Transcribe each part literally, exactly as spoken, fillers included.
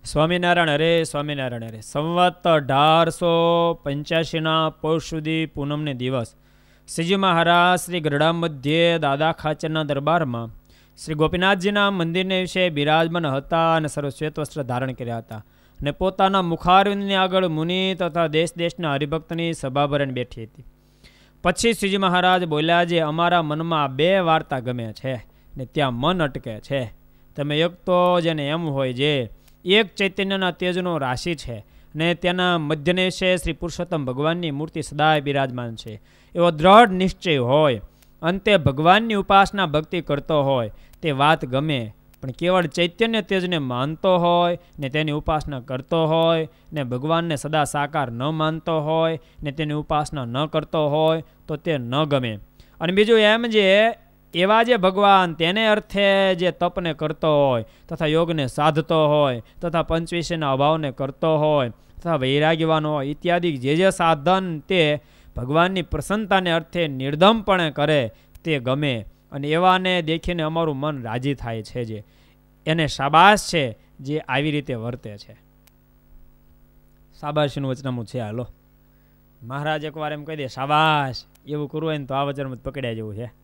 સ્વામિનારાયણ હરે, સ્વામિનારાયણ હરે. સંવત અઢારસો પંચ્યાસીના પૌષ સુધી પૂનમને દિવસ શ્રીજી મહારાજ શ્રી ગરડા મધ્યે દાદા ખાચરના દરબારમાં શ્રી ગોપીનાથજીના મંદિરને વિશે બિરાજમાન હતા અને સર્વ શ્વેત વસ્ત્ર ધારણ કર્યા હતા અને પોતાના મુખારવિંદની આગળ મુનિ તથા દેશ દેશના હરિભક્તની સભા ભરીને બેઠી હતી. પછી શ્રીજી મહારાજ બોલ્યા, જે અમારા મનમાં બે વાર્તા ગમે છે ને ત્યાં મન અટકે છે. તમે એક તો જેને એમ હોય જે એક ચૈતન્યના તેજનો રાશિ છે ને તેના મધ્યને વિશે શ્રી પુરુષોત્તમ ભગવાનની મૂર્તિ સદાય બિરાજમાન છે એવો દ્રઢ નિશ્ચય હોય, અંતે ભગવાનની ઉપાસના ભક્તિ કરતો હોય તે વાત ગમે. પણ કેવળ ચૈતન્ય તેજને માનતો હોય ને તેની ઉપાસના કરતો હોય ને ભગવાનને સદા સાકાર ન માનતો હોય ને તેની ઉપાસના ન કરતો હોય તો તે ન ગમે. અને બીજું એમ જે એવા જે ભગવાન તેને અર્થે જે તપને કરતો હોય તથા યોગને સાધતો હોય તથા પંચવિષયના અભાવને કરતો હોય તથા વૈરાગ્યવાનો હોય ઇત્યાદિ જે જે સાધન તે ભગવાનની પ્રસન્નતાને અર્થે નિર્ધમપણે કરે તે ગમે. અને એવાને દેખીને અમારું મન રાજી થાય છે, જે એને શાબાશ છે જે આવી રીતે વર્તે છે. શાબાશીનું વચનામું છે. હાલો મહારાજ એકવાર એમ કહી દે શાબાશ, એવું કરવું હોય ને તો આ વચનમાં પકડ્યા જેવું છે.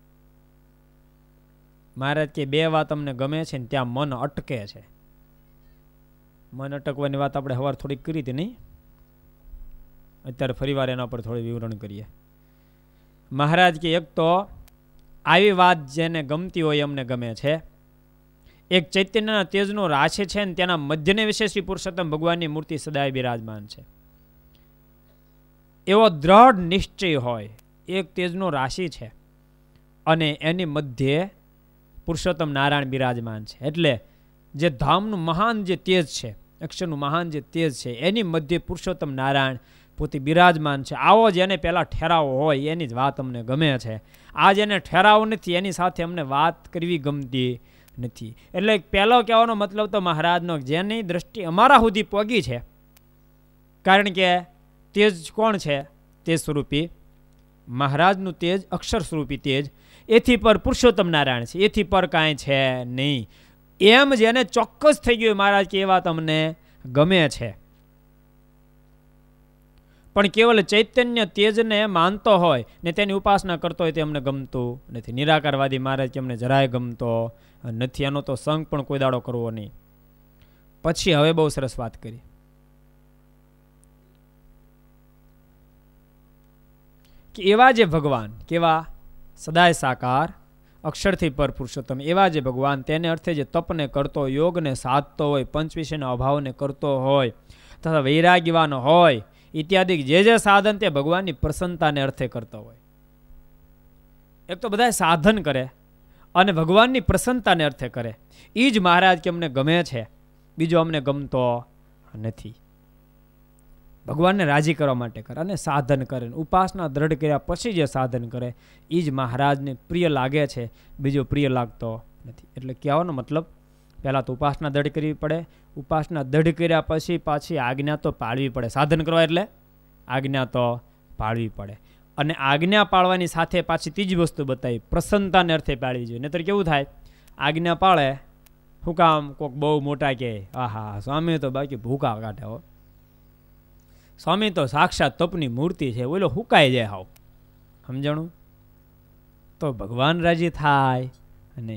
મહારાજ કે બે વાત અમને ગમે છે ને ત્યાં મન અટકે છે. મન અટકવાની વાત આપણે સવાર થોડીક કરી હતી નહીં, અત્યારે ફરીવાર એના પર થોડું વિવરણ કરીએ. મહારાજ કે એક તો આવી વાત જેને ગમતી હોય અમને ગમે છે. એક ચૈતન્યના તેજનો રાશિ છે ને તેના મધ્યને વિશે શ્રી પુરુષોત્તમ ભગવાનની મૂર્તિ સદાય બિરાજમાન છે એવો દ્રઢ નિશ્ચય હોય. એક તેજનો રાશિ છે અને એની મધ્યે પુરુષોત્તમ નારાયણ બિરાજમાન છે. એટલે જે ધામનું મહાન જે તેજ છે, અક્ષરનું મહાન જે તેજ છે, એની મધ્યે પુરુષોત્તમ નારાયણ પોતે બિરાજમાન છે. આવો જ એને પહેલાં ઠેરાવો હોય એની જ વાત અમને ગમે છે. આ જેને ઠેરાવો નથી એની સાથે અમને વાત કરવી ગમતી નથી. એટલે પહેલો કહેવાનો મતલબ તો મહારાજનો જેની દ્રષ્ટિ અમારા સુધી પહોંચી છે, કારણ કે તેજ કોણ છે? તેજ સ્વરૂપી મહારાજનું તેજ, અક્ષર સ્વરૂપી તેજ, એથી પર પુરુષોત્તમ નારાયણ છે, એથી પર કાંઈ છે નહીં. એમ જેને ચોક્કસ થઈ ગયું મહારાજ કે એ વાત અમને ગમે છે. પણ કેવલ ચૈતન્ય તેજને માનતો હોય ને તેની ઉપાસના કરતો હોય તે અમને ગમતું નથી. નિરાકારવાદી મહારાજ કે અમને જરાય ગમતો નથી. એનો તો સંગ પણ કોઈ દાડો કરવો નહીં. પછી હવે બહુ સરસ વાત કરી કે એવા જે ભગવાન, કેવા? સદાય સાકાર, અક્ષરથી પર પુરુષોત્તમ, એવા જે ભગવાન તેને અર્થે જે તપને કરતો, યોગને સાધતો હોય, પંચવિષયના અભાવને કરતો હોય તથા વૈરાગ્યવાનો હોય ઇત્યાદિ જે જે સાધન તે ભગવાનની પ્રસન્નતાને અર્થે કરતો હોય. એક તો બધા સાધન કરે અને ભગવાનની પ્રસન્નતાને અર્થે કરે. એ જ મહારાજ કે અમને ગમે છે, બીજો અમને ગમતો નથી. ભગવાનને રાજી કરવા માટે કરે અને સાધન કરે, ઉપાસના દ્રઢ કર્યા પછી જે સાધન કરે એ જ મહારાજને પ્રિય લાગે છે, બીજો પ્રિય લાગતો નથી. એટલે કહેવાનો મતલબ પહેલાં તો ઉપાસના દ્રઢ કરવી પડે, ઉપાસના દ્રઢ કર્યા પછી પાછી આજ્ઞા તો પાળવી પડે. સાધન કરવા એટલે આજ્ઞા તો પાળવી પડે. અને આજ્ઞા પાળવાની સાથે પાછી ત્રીજી વસ્તુ બતાવી, પ્રસન્નતાને અર્થે પાળવી જોઈએ. નહીતર કેવું થાય, આજ્ઞા પાળે શું કામ કોઈક બહુ મોટા કહે, હા હા સ્વામી તો બાકી ભૂકા કાઢે હો, સ્વામી તો સાક્ષાત તપની મૂર્તિ છે, બોલો હુકાઈ જાય હાવ, સમજણું? તો ભગવાન રાજી થાય અને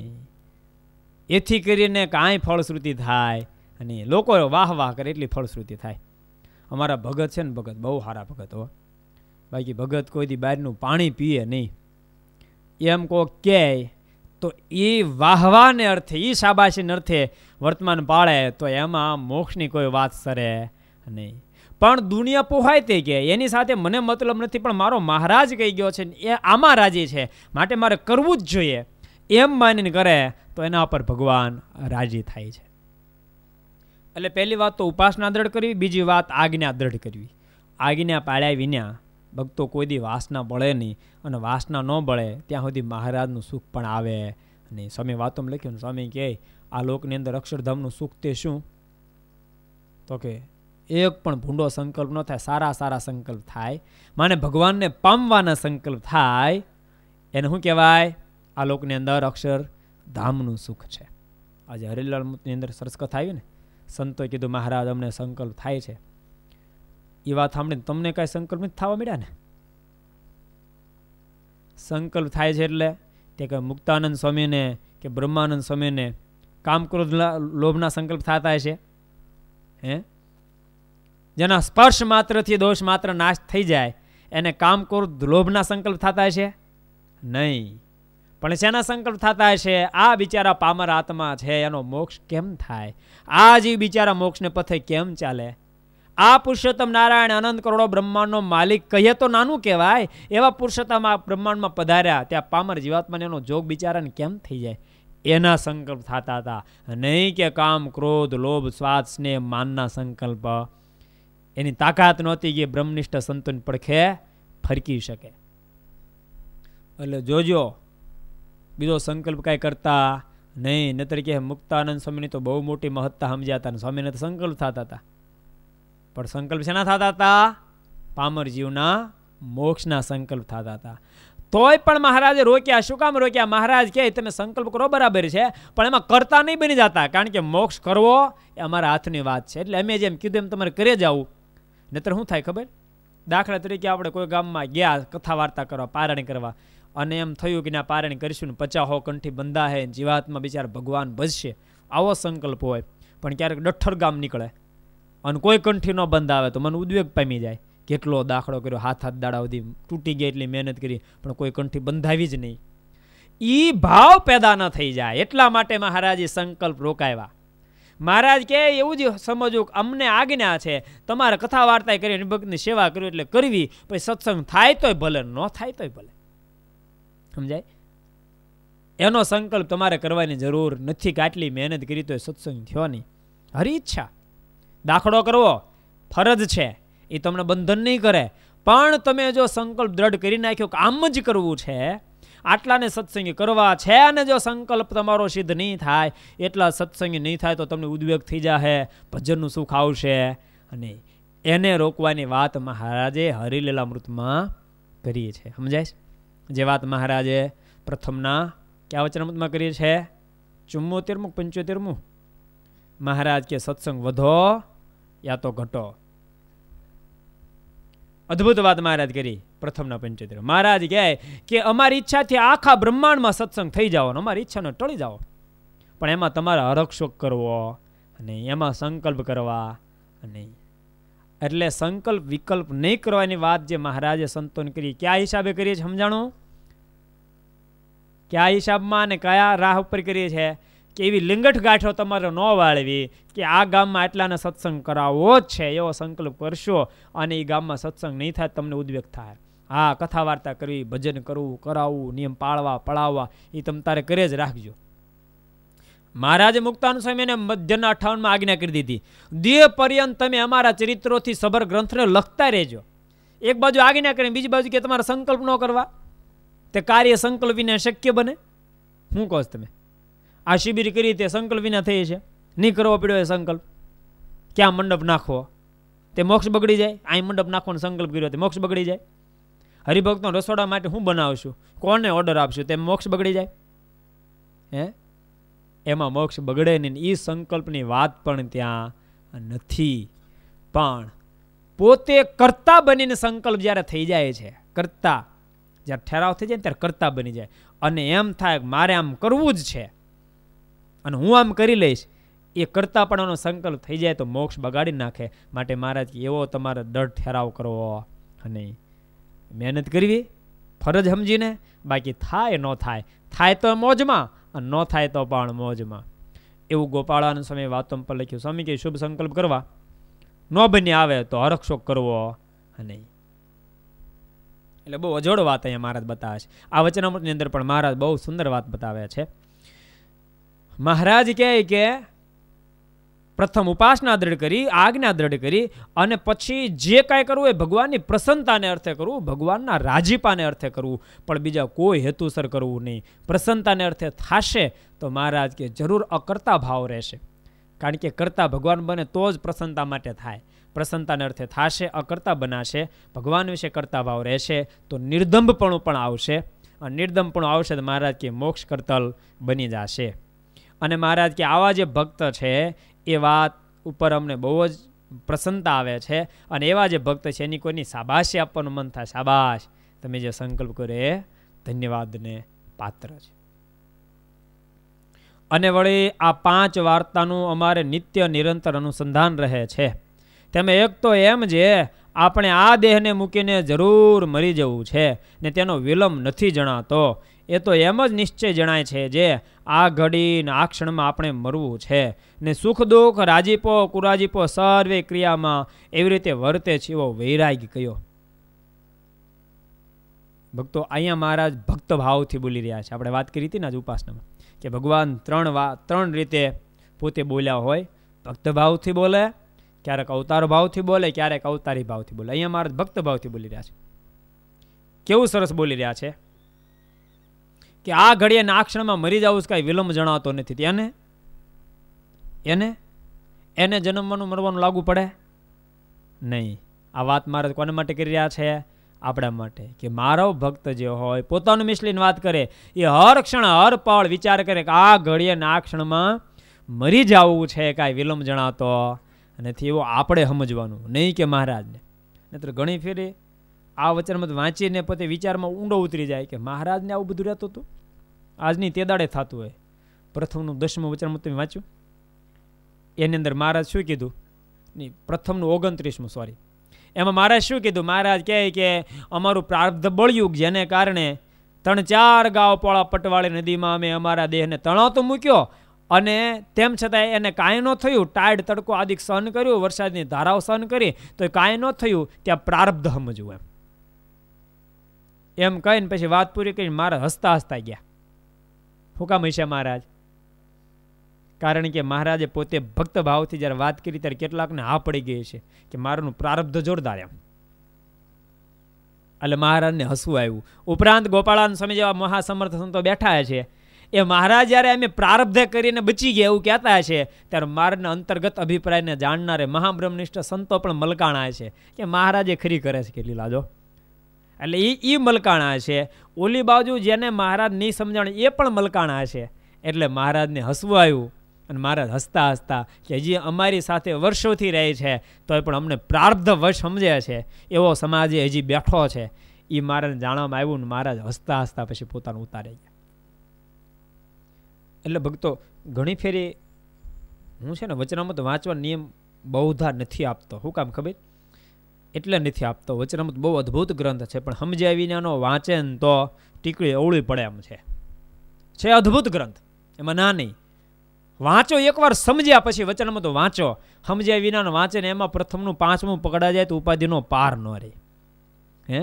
એથી કરીને કાંઈ ફળશ્રુતિ થાય અને લોકો વાહ વાહ કરે એટલી ફળશ્રુતિ થાય. અમારા ભગત છે ને, ભગત બહુ સારા ભગત હો, બાકી ભગત કોઈથી બહારનું પાણી પીએ નહીં. એમ કોક કહે તો એ વાહવાને અર્થે, એ શાબાશીને અર્થે વર્તમાન પાળે તો એમાં મોક્ષની કોઈ વાત સરે નહીં. પણ દુનિયા પોહાય તે કે એની સાથે મને મતલબ નથી, પણ મારો મહારાજ કહી ગયો છે એ આમાં રાજી છે માટે મારે કરવું જ જોઈએ એમ માનીને કરે તો એના પર ભગવાન રાજી થાય છે. એટલે પહેલી વાત તો ઉપાસના દ્રઢ કરવી, બીજી વાત આજ્ઞા દ્રઢ કરવી. આજ્ઞા પાળ્યા વિના ભક્તો કોઈ દી વાસના બળે નહીં, અને વાસના ન બળે ત્યાં સુધી મહારાજનું સુખ પણ આવે નહીં. સ્વામી વાતોમાં લખ્યું, સ્વામી કહે આ લોકની અંદર અક્ષરધામનું સુખ તે શું? તો કે એક પણ ભૂંડો સંકલ્પ ન થાય, સારા સારા સંકલ્પ થાય, માને ભગવાનને પામવાના સંકલ્પ થાય, એને શું કહેવાય? આ લોકની અંદર અક્ષર ધામનું સુખ છે. આજે હરિલાલ ની અંદર સરસ કથા આવી ને, સંતોએ કીધું મહારાજ અમને સંકલ્પ થાય છે. એ વાત સાંભળીને તમને કાંઈ સંકલ્પ નથી થવા મળ્યા ને? સંકલ્પ થાય છે એટલે તે કે મુક્તાનંદ સ્વામીને કે બ્રહ્માનંદ સ્વામીને કામ ક્રોધ લોભના સંકલ્પ થતા છે? હે, જેના સ્પર્શ માત્રથી દોષ માત્ર નાશ થઈ જાય એને કામ ક્રોધ લોભના સંકલ્પ થતા છે? નહીં. પણ શેના સંકલ્પ થતા છે? આ બિચારા પામર આત્મા છે એનો મોક્ષ કેમ થાય? આ જ બિચારા મોક્ષને પથે કેમ ચાલે? આ પુરુષોત્તમ નારાયણ અનંત કરોડો બ્રહ્માંડનો માલિક કહીએ તો નાનું કહેવાય, એવા પુરુષોત્તમ આ બ્રહ્માંડમાં પધાર્યા, ત્યાં પામર જીવાત્માને એનો જોગ બિચારાને કેમ થઈ જાય? એના સંકલ્પ થતા હતા. નહીં કે કામ ક્રોધ લોભ સ્વાદ સ્નેહ માનના સંકલ્પ. એની તાકાત નહોતી કે બ્રહ્મનિષ્ઠ સંતોની પડખે ફરકી શકે. એટલે જોજો બીજો સંકલ્પ કાંઈ કરતા નહીં. નતર કે મુક્તાનંદ સ્વામીની તો બહુ મોટી મહત્તા સમજ્યા હતા, સ્વામીને તો સંકલ્પ થતા હતા. પણ સંકલ્પ શેના થતા હતા? પામર જીવના મોક્ષના સંકલ્પ થતા હતા. તોય પણ મહારાજે રોક્યા. શું કામ રોક્યા? મહારાજ કહે તમે સંકલ્પ કરો બરાબર છે, પણ એમાં કરતા નહીં બની જતા, કારણ કે મોક્ષ કરવો એ અમારા હાથની વાત છે. એટલે અમે જેમ કીધું એમ તમારે કરે જવું. નહીતર શું થાય ખબર? દાખલા તરીકે આપણે કોઈ ગામમાં ગયા કથા વાર્તા કરવા, પારણી કરવા, અને એમ થયું કે ના પારણી કરીશું ને પચાસો કંઠી બંધા હે, જીવાતમાં બિચારા ભગવાન ભજશે, આવો સંકલ્પ હોય. પણ ક્યારેક ડઠ્ઠર ગામ નીકળે અને કોઈ કંઠી ન બંધાવે તો મને ઉદ્વેગ પામી જાય. કેટલો દાખલો કર્યો, હાથ હાથ દાડા સુધી તૂટી ગયા, એટલી મહેનત કરી, પણ કોઈ કંઠી બંધાવી જ નહીં. ઈ ભાવ પેદા ન થઈ જાય એટલા માટે મહારાજે સંકલ્પ રોકાવ્યા. મહારાજ કે એવું જ સમજવું, અમને આજ્ઞા છે તમારે કથા વાર્તા કરી ભક્તની સેવા કરવી એટલે કરવી, પછી સત્સંગ થાય તોય ભલે, ન થાય તોય ભલે. સમજાય? એનો સંકલ્પ તમારે કરવાની જરૂર નથી કે આટલી મહેનત કરી તો સત્સંગ થયો નહીં. હરી ઈચ્છા દાખલો કરવો ફરજ છે, એ તમને બંધન નહીં કરે. પણ તમે જો સંકલ્પ દ્રઢ કરી નાખ્યો કે આમ જ કરવું છે, આટલાને સત્સંગી કરવા છે, અને જો સંકલ્પ તમારો સિદ્ધ નહીં થાય, એટલા સત્સંગી નહીં થાય તો તમને ઉદ્વેગ થઈ જાય, ભજનનું સુખ આવશે. અને એને રોકવાની વાત મહારાજે હરિલીલામૃતમાં કરી છે. સમજાય? જે વાત મહારાજે પ્રથમના ક્યાં વચનામૃતમાં કરી છે? ચુમ્મોતેરમું પંચોતેરમું મહારાજ કે સત્સંગ વધો યા તો ઘટો. અદ્ભુત વાત મહારાજ કરી પ્રથમના પંચોતેર. મહારાજ કહે કે અમારી ઈચ્છાથી આખા બ્રહ્માંડમાં સત્સંગ થઈ જાઓ, અમારી ઈચ્છાને ટળી જાઓ, પણ એમાં તમારે હરક્ષોક કરવો અને એમાં સંકલ્પ કરવા નહીં. એટલે સંકલ્પ વિકલ્પ નહીં કરવાની વાત જે મહારાજે સંતોને કરી, કયા હિસાબે કરીએ છીએ સમજાણું? કયા હિસાબમાં અને કયા રાહ ઉપર કરીએ છીએ? કે એવી લિંગઠ ગાંઠો તમારે ન વાળવી કે આ ગામમાં એટલાને સત્સંગ કરાવવો જ છે, એવો સંકલ્પ કરશો અને એ ગામમાં સત્સંગ નહીં થાય તમને ઉદ્વેગ થાય. હા, કથા વાર્તા કરવી, ભજન કરવું, કરાવવું, નિયમ પાળવા પળાવવા એ તમે તારે કરે જ રાખજો. મહારાજે મુક્તાનંદ સ્વામીને મધ્યના અઠાવનમાં આજ્ઞા કરી દીધી, દેહ પર્યંત તમે અમારા ચરિત્રોથી સબર ગ્રંથને લખતા રહેજો. એક બાજુ આજ્ઞા કરીને બીજી બાજુ કે તમારે સંકલ્પ ન કરવા, તે કાર્ય સંકલ્પ વિના શક્ય બને? હું કહો તમે આ શિબિર કરી તે સંકલ્પ વિના થઈ છે, નહીં કરવો પડ્યો એ સંકલ્પ. ક્યાં મંડપ નાખવો તે મોક્ષ બગડી જાય, અહીં મંડપ નાખવાનો સંકલ્પ કર્યો તે મોક્ષ બગડી જાય. હરિભક્તો રસોડા માટે હું બનાવશું, કોને ઓર્ડર આપશું, તે મોક્ષ બગડી જાય. હે, એમાં મોક્ષ બગડે નહીં. એ સંકલ્પની વાત પણ ત્યાં નથી. પણ પોતે કર્તા બનીને સંકલ્પ જ્યારે થઈ જાય છે, કર્તા જ્યારે ઠરાવ થઈ જાય ને ત્યારે કર્તા બની જાય, અને એમ થાય મારે આમ કરવું જ છે અને હું આમ કરી લઈશ, એ કરતા પણ એનો સંકલ્પ થઈ જાય તો મોક્ષ બગાડી નાખે. માટે મહારાજ એવો તમારે દઢ ઠરાવ કરવો અને મહેનત કરવી ફરજ સમજીને, બાકી થાય ન થાય, થાય તો મોજમાં અને ન થાય તો પણ મોજમાં. એવું ગોપાળાનંદ સ્વામી વાતો પર લખ્યું. સ્વામી કે શુભ સંકલ્પ કરવા, ન બની આવે તો હરક્ષોક કરવો નહીં. એટલે બહુ અજોડ વાત અહીંયા મહારાજ બતાવે છે. આ વચનામૃતની અંદર પણ મહારાજ બહુ સુંદર વાત બતાવે છે. મહારાજ કહે કે પ્રથમ ઉપાસના દ્રઢ કરી, આજ્ઞા દ્રઢ કરી, અને પછી જે કાંઈ કરવું એ ભગવાનની પ્રસન્નતાને અર્થે કરવું, ભગવાનના રાજીપાને અર્થે કરવું, પણ બીજા કોઈ હેતુસર કરવું નહીં. પ્રસન્નતાને અર્થે થશે તો મહારાજ કે જરૂર અકર્તા ભાવ રહેશે, કારણ કે કરતા ભગવાન બને તો જ પ્રસન્નતા માટે થાય. પ્રસન્નતાને અર્થે થશે, અકર્તા બનાશે, ભગવાન વિશે કરતા ભાવ રહેશે તો નિર્દંભપણું પણ આવશે, અને નિર્દંભપણું આવશે તો મહારાજ કે મોક્ષ કરતલ બની જશે. અને મહારાજ કે આવા જે ભક્ત છે એ વાત ઉપર અમને બહુ જ પ્રસન્નતા આવે છે અને એવા જે ભક્ત છે એની કોઈની શાબાશી આપવાનું મન થાય, શાબાશ તમે જે સંકલ્પ કરે એ ધન્યવાદને પાત્ર છે. અને વળી આ પાંચ વાર્તાનું અમારે નિત્ય નિરંતર અનુસંધાન રહે છે. તેમાં એક તો એમ જે આપણે આ દેહને મૂકીને જરૂર મરી જવું છે ને તેનો વિલંબ નથી જણાતો. એ તો એમ જ નિશ્ચય જણાય છે જે આ ઘડી ને આ ક્ષણમાં આપણે મરવું છે ને સુખ દુઃખ રાજીપો કુરાજીપો સર્વે ક્રિયામાં એવી રીતે વર્તે છે એવો વૈરાગ્ય કયો. ભક્તો અહીંયા મહારાજ ભક્ત ભાવથી બોલી રહ્યા છે. આપણે વાત કરી હતી ને આજ ઉપાસનામાં કે ભગવાન ત્રણ વા ત્રણ રીતે પોતે બોલ્યા હોય. ભક્ત ભાવથી બોલે, ક્યારેક અવતાર ભાવથી બોલે, ક્યારેક અવતારી ભાવથી બોલે. અહીંયા મહારાજ ભક્ત ભાવથી બોલી રહ્યા છે. કેવું સરસ બોલી રહ્યા છે કે આ ઘડીએ આ ક્ષણમાં મરી જવું કાંઈ વિલંબ જણાતો નથી. એને એને એને જન્મવાનું મરવાનું લાગુ પડે નહીં. આ વાત મહારાજ કોના માટે કરી રહ્યા છે? આપણા માટે. કે મારો ભક્ત જે હોય પોતાનું મિસલીને વાત કરે એ હર ક્ષણ હર પળ વિચાર કરે કે આ ઘડીએ આ ક્ષણમાં મરી જવું છે, કાંઈ વિલંબ જણાતો નથી. એવો આપણે સમજવાનું નહીં કે મહારાજને. નહીતર ઘણી ફેરી આ વચનમાં વાંચીને પોતે વિચારમાં ઊંડો ઉતરી જાય કે મહારાજને આવું બધું રહેતું હતું. આજની તે દાડે થતું હોય. પ્રથમનું દસમું વચનમાં તમે વાંચ્યું, એની અંદર મહારાજ શું કીધું? નહીં, પ્રથમનું ઓગણત્રીસમું સોરી એમાં મહારાજ શું કીધું? મહારાજ કહે કે અમારું પ્રારબ્ધ બળ્યું જેને કારણે ત્રણ ચાર ગાંવ પોળા પટવાળી નદીમાં અમે અમારા દેહને તણાવતો મૂક્યો અને તેમ છતાં એને કાંઈ ન થયું. ટાઈડ તડકો આદિક સહન કર્યું, વરસાદની ધારાઓ સહન કરી તો કાંઈ ન થયું. ત્યાં પ્રારબ્ધ સમજવું એમ એમ કહીને પછી વાત પૂરી કરીને મહારાજ હસતા હસતા ગયા. શું કામ હશે મહારાજ? કારણ કે મહારાજે પોતે ભક્ત ભાવથી જ્યારે વાત કરી ત્યારે કેટલાકને હા પડી ગઈ છે કે મારાનું પ્રારબ્ધ જોરદાર એમ. એટલે મહારાજને હસવું આવ્યું. ઉપરાંત ગોપાળાન સ્વામી જેવા મહાસમર્થ સંતો બેઠા છે એ મહારાજ જ્યારે અમે પ્રારબ્ધ કરીને બચી ગયા એવું કહેતા છે ત્યારે મહારાજના અંતર્ગત અભિપ્રાયને જાણનારે મહાબ્રહ્મનિષ્ઠ સંતો પણ મલકાણા છે કે મહારાજે ખરી કરે છે કે લીલાજો. એટલે એ એ મલકાણા છે. ઓલી બાજુ જેને મહારાજ નહીં સમજણ એ પણ મલકાણા છે. એટલે મહારાજને હસવું આવ્યું અને મહારાજ હસતા હસતા કે હજી અમારી સાથે વર્ષોથી રહે છે તો પણ અમને પ્રારબ્ધ વશ સમજે છે એવો સમાજે હજી બેઠો છે. એ મહારાજને જાણવામાં આવ્યું ને મહારાજ હસતા હસતા પછી પોતાનું ઉતારી ગયા. એટલે ભક્તો ઘણી ફેરી હું છે ને વચનામૃત વાંચવાનો નિયમ બહુધા નથી આપતો. શું કામ ખબર? એટલે નથી આપતો. વચનામૃત બહુ અદ્ભુત ગ્રંથ છે પણ સમજ્યા વિનાનો વાંચે ને તો ટીકડી અવળી પડે એમ છે. છે અદ્ભુત ગ્રંથ, એમાં ના નહીં. વાંચો એકવાર સમજ્યા પછી વચનામૃત વાંચો. સમજ્યા વિનાનો વાંચે ને એમાં પ્રથમનું પાંચમું પકડા જાય તો ઉપાધિનો પાર ન રહે. હે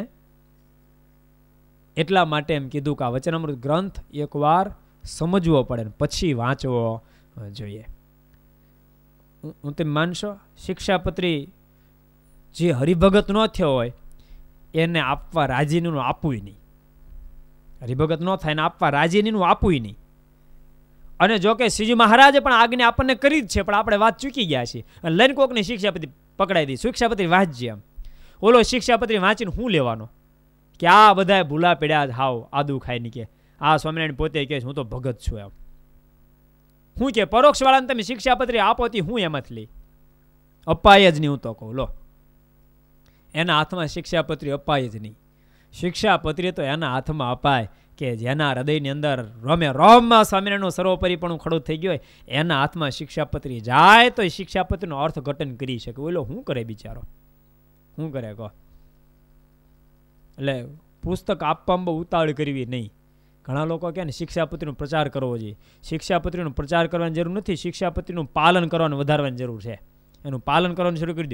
એટલા માટે એમ કીધું કે આ વચનામૃત ગ્રંથ એકવાર સમજવો પડે ને પછી વાંચવો જોઈએ. હું તમે માનશો શિક્ષાપત્રી જે હરિભગત ન થયો હોય એને આપવા રાજીનું આપવું નહીં. હરિભગત ન થાય ને આપવા રાજીનું આપવું નહીં. અને જો કે શ્રીજી મહારાજે પણ આજ્ઞા આપણને કરી જ છે પણ આપણે વાત ચૂકી ગયા છીએ. અને લઈને કોકની શિક્ષાપત્રી પકડાઈ દી, શિક્ષાપત્રી વાંચજે એમ. ઓલો શિક્ષાપત્રી વાંચીને શું લેવાનો કે આ બધા ભૂલા પડ્યા હાવ આદુ ખાઈ ની કે આ સ્વામિનારાયણ પોતે કહે હું તો ભગત છું એમ. હું કે પરોક્ષ વાળાને તમે શિક્ષાપત્રી આપો તી હું એમાંથી લઈ અપાય જ નહીં. હું તો કહું લો એના હાથમાં શિક્ષાપત્રી અપાય જ નહીં. શિક્ષાપત્રી તો એના હાથમાં અપાય કે જેના હૃદયની અંદર રોમે રોમમાં સ્વામિનારાયણનું સર્વોપરી પણ ખડું થઈ ગયો હોય એના હાથમાં શિક્ષાપત્રી જાય તો એ શિક્ષાપત્રીનું અર્થઘટન કરી શકે. ઓલો શું કરે બિચારો? શું કરે કહો? એટલે પુસ્તક આપવામાં બહુ ઉતાવળ કરવી નહીં. ઘણા લોકો કહે ને શિક્ષાપત્રીનો પ્રચાર કરવો જોઈએ. શિક્ષાપત્રીનો પ્રચાર કરવાની જરૂર નથી. શિક્ષાપત્રીનું પાલન કરવાનું વધારવાની જરૂર છે. એનું પાલન કરવાનું શરૂ કરી દો.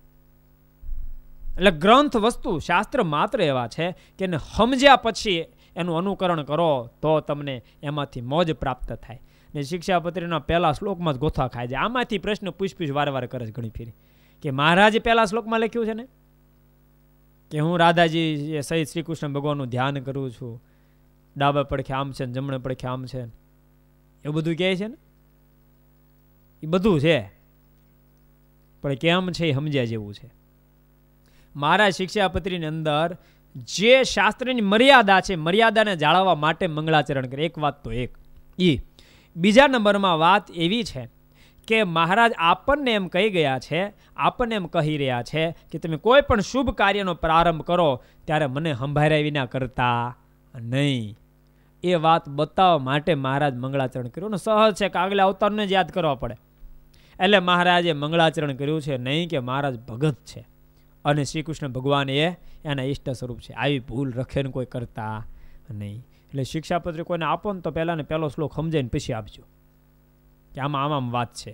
એટલે ગ્રંથ વસ્તુ શાસ્ત્ર માત્ર એવા છે કે એને સમજ્યા પછી એનું અનુકરણ કરો તો તમને એમાંથી મોજ પ્રાપ્ત થાય. ને શિક્ષાપત્રીના પહેલા શ્લોકમાં જ ગોથા ખાય છે. આમાંથી પ્રશ્ન પૂછ પૂછ વારે વારે કરે છે ઘણી ફેરી કે મહારાજે પહેલા શ્લોકમાં લખ્યું છે ને કે હું રાધાજી સહિત શ્રી કૃષ્ણ ભગવાનનું ધ્યાન કરું છું, ડાબા પડખે આમ છે ને જમણે પડખે આમ છે, એવું બધું કહે છે ને. એ બધું છે પણ કેમ છે એ સમજ્યા જેવું છે. મારા શિક્ષાપત્રીની અંદર જે શાસ્ત્રની મર્યાદા છે મર્યાદાને જાળવવા માટે મંગળાચરણ કરે. એક વાત તો એક ઈ. બીજા નંબરમાં વાત એવી છે કે મહારાજ આપણને એમ કહી ગયા છે, આપણને એમ કહી રહ્યા છે કે તમે કોઈ પણ શુભ કાર્યનો પ્રારંભ કરો ત્યારે મને સંભાળ્યા વિના કરતા નહીં. એ વાત બતાવવા માટે મહારાજ મંગળાચરણ કર્યું ને સહજ છે કે આગલા અવતારને જ યાદ કરવા પડે. એટલે મહારાજે મંગળાચરણ કર્યું છે, નહીં કે મહારાજ ભગત છે અને શ્રી કૃષ્ણ ભગવાન એ એના ઈષ્ટ સ્વરૂપ છે. આવી ભૂલ રખે ને કોઈ કરતા નહીં. એટલે શિક્ષાપત્રી કોઈને આપો ને તો પહેલા ને પહેલો શ્લોક સમજાઈને પછી આપજો કે આમાં આમાં વાત છે.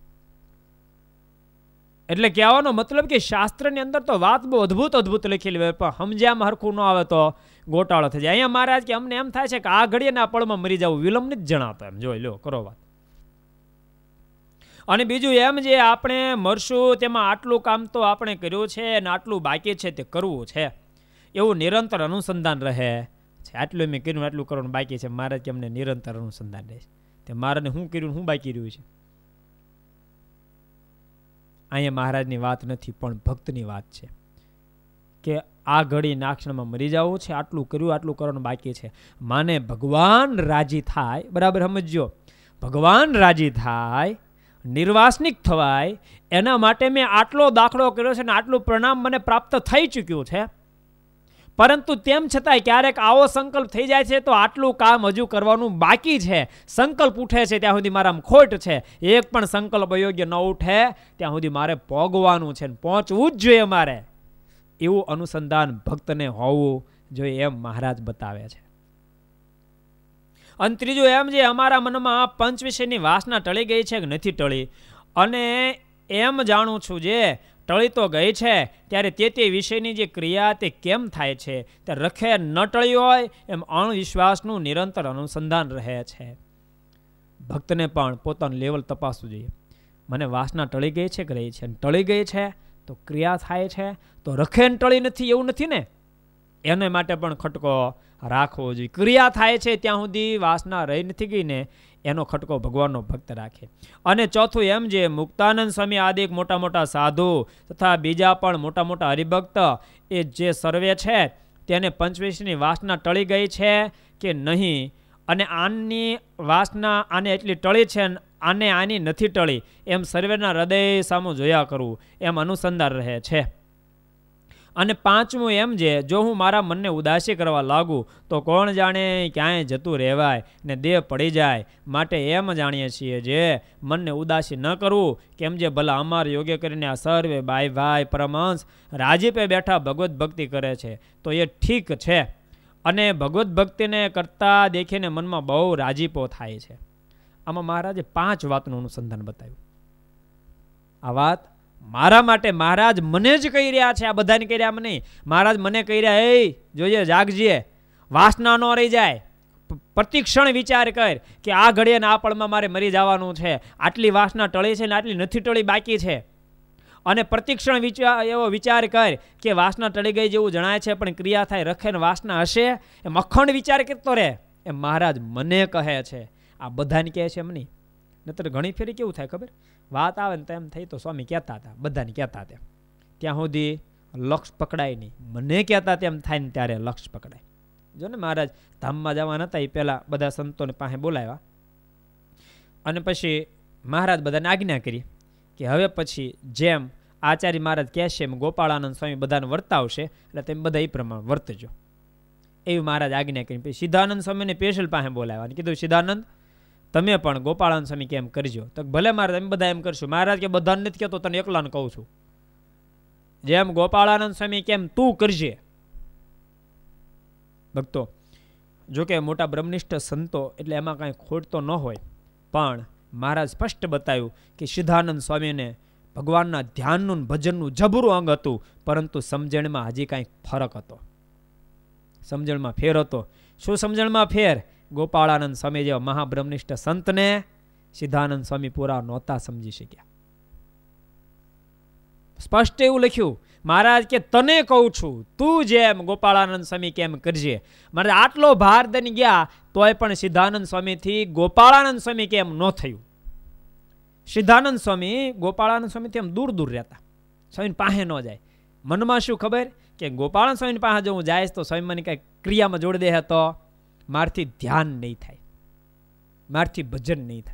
એટલે કહેવાનો મતલબ કે શાસ્ત્રની અંદર તો વાત બહુ અદભુત અદભુત લખેલી હોય, પણ સમજ્યામાં હરખું ન આવે તો ગોટાળો થઈ જાય. અહીંયા મહારાજ કે અમને એમ થાય છે કે આ ઘડીએ આ પળમાં મરી જવું વિલંબ નથી જણાતો. એમ જોઈ લો, કરો વાત. અને બીજું એમ જે આપણે મરશું તેમાં આટલું કામ તો આપણે કર્યું છે અને આટલું બાકી છે તે કરવું છે, એવું નિરંતર અનુસંધાન રહે છે. આટલું મેં કર્યું, આટલું કરવાનું બાકી છે. મહારાજ કે અમને નિરંતર અનુસંધાન રહે છે. તે મારાને શું કર્યું, શું બાકી રહ્યું છે. અહીંયા મહારાજની વાત નથી, પણ ભક્તની વાત છે કે આ ઘડી નાક્ષણમાં મરી જવું છે, આટલું કર્યું, આટલું કરવાનું બાકી છે. માને ભગવાન રાજી થાય, બરાબર સમજો, ભગવાન રાજી થાય, નિર્વાસનિક થવાય, એના માટે મેં આટલો દાખલો કર્યો છે ને આટલું પ્રણામ મને પ્રાપ્ત થઈ ચૂક્યું છે. પરંતુ તેમ છતાંય ક્યારેક આવો સંકલ્પ થઈ જાય છે તો આટલું કામ હજુ કરવાનું બાકી છે. સંકલ્પ ઉઠે છે ત્યાં સુધી મારામાં ખોટ છે. એક પણ સંકલ્પ અયોગ્ય ન ઉઠે ત્યાં સુધી મારે પોગવાનું છે, પહોંચવું જ જોઈએ મારે. એવું અનુસંધાન ભક્તને હોવું જોઈએ, એમ મહારાજ બતાવે છે. અને ત્રીજું એમ જે અમારા મનમાં પંચ વિષયની વાસના ટળી ગઈ છે કે નથી ટળી, અને એમ જાણું છું જે ટળી તો ગઈ છે ત્યારે તે તે વિષયની જે ક્રિયા તે કેમ થાય છે તે રખે ન ટળી હોય એમ અણવિશ્વાસનું નિરંતર અનુસંધાન રહે છે. ભક્તને પણ પોતાનું લેવલ તપાસવું જોઈએ. મને વાસના ટળી ગઈ છે કે રહી છે, ટળી ગઈ છે તો ક્રિયા થાય છે, તો રખે ન ટળી નથી એવું નથી ને, એને માટે પણ ખટકો રાખવો જોઈએ. ક્રિયા થાય છે ત્યાં સુધી વાસના રહી નથી ગઈ ને એનો ખટકો ભગવાનનો ભક્ત રાખે. અને ચોથું એમ જે મુક્તાનંદ સ્વામી આદિ મોટા મોટા સાધુ તથા બીજા પણ મોટા મોટા હરિભક્ત એ જે સર્વે છે તેને પંચવિષની વાસના ટળી ગઈ છે કે નહીં, અને આની વાસના આને એટલી ટળી છે આને આની નથી ટળી, એમ સર્વેના હૃદય સામું જોયા કરવું, એમ અનુસંધાન રહે છે. અને પાંચમું એમ જે જો હું મારા મનને ઉદાસી કરવા લાગુ તો કોણ જાણે ક્યાંય જતું રહેવાય ને દેહ પડી જાય. માટે એમ જાણીએ છીએ જે મનને ઉદાસી ન કરવું, કેમ જે ભલા અમાર યોગ્ય કરીને આ સર્વે ભાઈ ભાઈ પરમહંસ રાજીપે બેઠા ભગવત ભક્તિ કરે છે તો એ ઠીક છે. અને ભગવત ભક્તિને કરતા દેખીને મનમાં બહુ રાજીપો થાય છે. આમાં મહારાજે પાંચ વાતનું અનુસંધાન બતાવ્યું. આ વાત મારા માટે મહારાજ મને જ કહી રહ્યા છે, આ બધાને કહી રહ્યા નહીં. મહારાજ મને કહી રહ્યા, એ જોઈએ જાગજે, વાસના ન રહી જાય, પ્રતિક્ષણ વિચાર કર કે આ ઘડીએ આ પળમાં મારે મરી જવાનું છે, આટલી વાસના ટળી છે ને આટલી નથી ટળી બાકી છે. અને પ્રતિક્ષણ વિચાર એવો વિચાર કર કે વાસના ટળી ગઈ જેવું જણાય છે પણ ક્રિયા થાય રખે ને વાસના હશે, એમ અખંડ વિચાર કરતો રહે, એમ મહારાજ મને કહે છે. આ બધાને કહે છે એમ નહીં. નતર ઘણી ફેરી કેવું થાય ખબર, વાત આવે ને તો એમ થઈ તો સ્વામી કહેતા હતા, બધાને કહેતા હતા, ત્યાં સુધી લક્ષ પકડાય નહીં. મને કહેતા તેમ થાય ને ત્યારે લક્ષ પકડાય. જો ને મહારાજ ધામમાં જવાના હતા એ પહેલાં બધા સંતોને પાસે બોલાવ્યા અને પછી મહારાજ બધાને આજ્ઞા કરી કે હવે પછી જેમ આચાર્ય મહારાજ કહેશે એમ ગોપાળાનંદ સ્વામી બધાને વર્તાવશે એટલે તમે બધા એ પ્રમાણે વર્તજો, એવી મહારાજ આજ્ઞા કરી. પછી સિદ્ધાનંદ સ્વામીને સ્પેશિયલ પાસે બોલાવ્યા અને કીધું સિદ્ધાનંદ તમે પણ ગોપાળાનંદ સ્વામી કેમ કરજો. તો ભલે મહારાજ અમે બધા એમ કરશું. મહારાજ કે બધાને નથી કહેતો, તને એકલાને કહું છું, જેમ ગોપાળાનંદ સ્વામી કેમ તું કરજે. ભક્તો જોકે મોટા બ્રહ્મનિષ્ઠ સંતો એટલે એમાં કાંઈ ખોટ તો ન હોય, પણ મહારાજ સ્પષ્ટ બતાવ્યું કે સિદ્ધાનંદ સ્વામીને ભગવાનના ધ્યાનનું ભજનનું જબરું અંગ હતું, પરંતુ સમજણમાં હજી કાંઈક ફરક હતો, સમજણમાં ફેર હતો. શું સમજણમાં ફેર? ગોપાળાનંદ સ્વામી જેવા મહાબ્રહ્મનિષ્ઠ સંતને સિદ્ધાનંદ સ્વામી પૂરા નહોતા સમજી શક્યા. સ્પષ્ટ એવું લખ્યું મહારાજ કે તને કહું છું તું જેમ ગોપાળાનંદ સ્વામી કેમ કરજે. મારે આટલો ભાર દઈને ગયા તોય પણ સિદ્ધાનંદ સ્વામીથી ગોપાળાનંદ સ્વામી કેમ ન થયું. સિદ્ધાનંદ સ્વામી ગોપાળાનંદ સ્વામીથી એમ દૂર દૂર રહેતા, સ્વામી પાસે ન જાય. મનમાં શું ખબર કે ગોપાળાનંદ સ્વામી પાસે જો હું જાય તો સ્વામી મને કઈ ક્રિયામાં જોડી દે તો મારથી ધ્યાન નહીં થાય, મારથી ભજન નહીં થાય.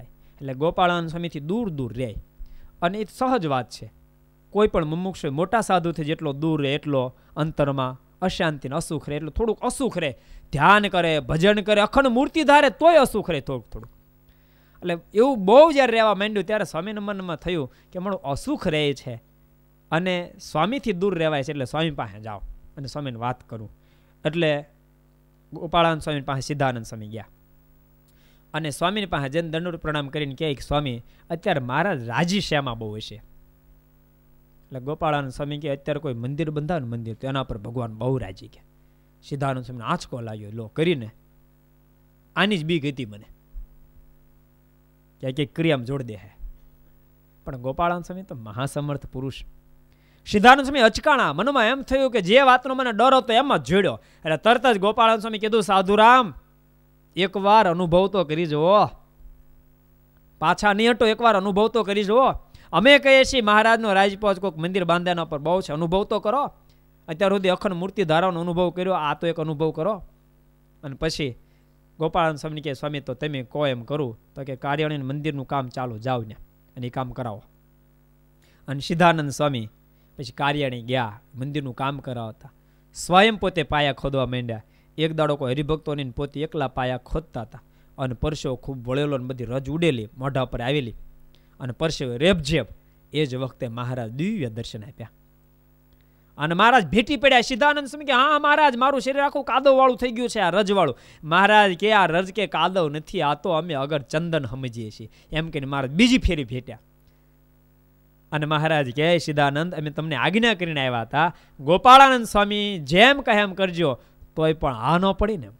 એટલે ગોપાળાનંદ સ્વામીથી દૂર દૂર રહે. અને એ સહજ વાત છે, કોઈ પણ મુમુક્ષુ મોટા સાધુથી જેટલો દૂર રહે એટલો અંતરમાં અશાંતિ ને અસુખ રહે, એટલું થોડુંક અસુખ રહે. ધ્યાન કરે, ભજન કરે, અખંડ મૂર્તિ ધારે તોય અસુખ રહે થોડુંક થોડુંક. એટલે એવું બહુ જ્યારે રહેવા માંડ્યું ત્યારે સ્વામીના મનમાં થયું કે મારું અસુખ રહે છે અને સ્વામીથી દૂર રહેવાય છે, એટલે સ્વામી પાસે જાઓ અને સ્વામીને વાત કરું. એટલે ગોપાળાનંદ સ્વામી પાસે સિદ્ધાનંદ સ્વામી ગયા અને સ્વામીની પાસે જન દંડોત પ્રણામ કરીને કહે કે સ્વામી, અત્યારે મારા રાજી શ્યામાં બહુ હશે. એટલે ગોપાળાનંદ સ્વામી કે અત્યારે કોઈ મંદિર બંધાવે ને મંદિર, તો એના પર ભગવાન બહુ રાજી. કે સિદ્ધાનંદ સ્વામીને આંચકો લાગ્યો, લો કરીને આની જ બીક હતી મને કે કંઈક ક્રિયામાં જોડ દે. પણ ગોપાળાનંદ સ્વામી તો મહાસમર્થ પુરુષ. સિદ્ધાનંદ સ્વામી અચકાણા, મનમાં એમ થયું કે જે વાતનો મને ડર હતો એમાં જ જોડ્યો. એટલે તરત જ ગોપાળાનંદ સ્વામી કીધું, સાધુરામ એક વાર અનુભવ તો કરી જુઓ, પાછા નહીં હટો, એક વાર અનુભવ તો કરી જુઓ. અમે કહીએ છીએ મહારાજનો રાજપોચ કોઈક મંદિર બાંધ્યાના પર બહુ છે, અનુભવ તો કરો. અત્યાર સુધી અખંડ મૂર્તિ ધારાનો અનુભવ કર્યો, આ તો એક અનુભવ કરો. અને પછી ગોપાળાનંદ સ્વામી કે સ્વામી તો તમે કહો એમ કરું. તો કે કાર્યાણી મંદિરનું કામ ચાલુ, જાવ ને અને એ કામ કરાવો. અને સિદ્ધાનંદ સ્વામી પછી કાર્યાણી ગયા, મંદિરનું કામ કરાવતા. સ્વયં પોતે પાયા ખોદવા માંડ્યા. એક દાડો કોઈ હરિભક્તોની પોતે એકલા પાયા ખોદતા હતા અને પરસેવો ખૂબ વળેલો ને બધી રજ ઉડેલી મોઢા પર આવેલી અને પરસેવો રેબઝેબ. એ જ વખતે મહારાજ દિવ્ય દર્શન આપ્યા અને મહારાજ ભેટી પડ્યા. સિદ્ધાનંદ સ્વામી કે હા મહારાજ, મારું શરીર આખું કાદવ વાળું થઈ ગયું છે, આ રજ વાળું. મહારાજ કે આ રજ કે કાદવ નથી, આ તો અમે અગર ચંદન સમજીએ છીએ. એમ કે મહારાજ બીજી ફેરી ભેટ્યા અને મહારાજ કહે, સિદ્ધાનંદ અમે તમને આજ્ઞા કરીને આવ્યા હતા, ગોપાળાનંદ સ્વામી જેમ કહે એમ કરજો, તોય પણ આ ન પડી ને.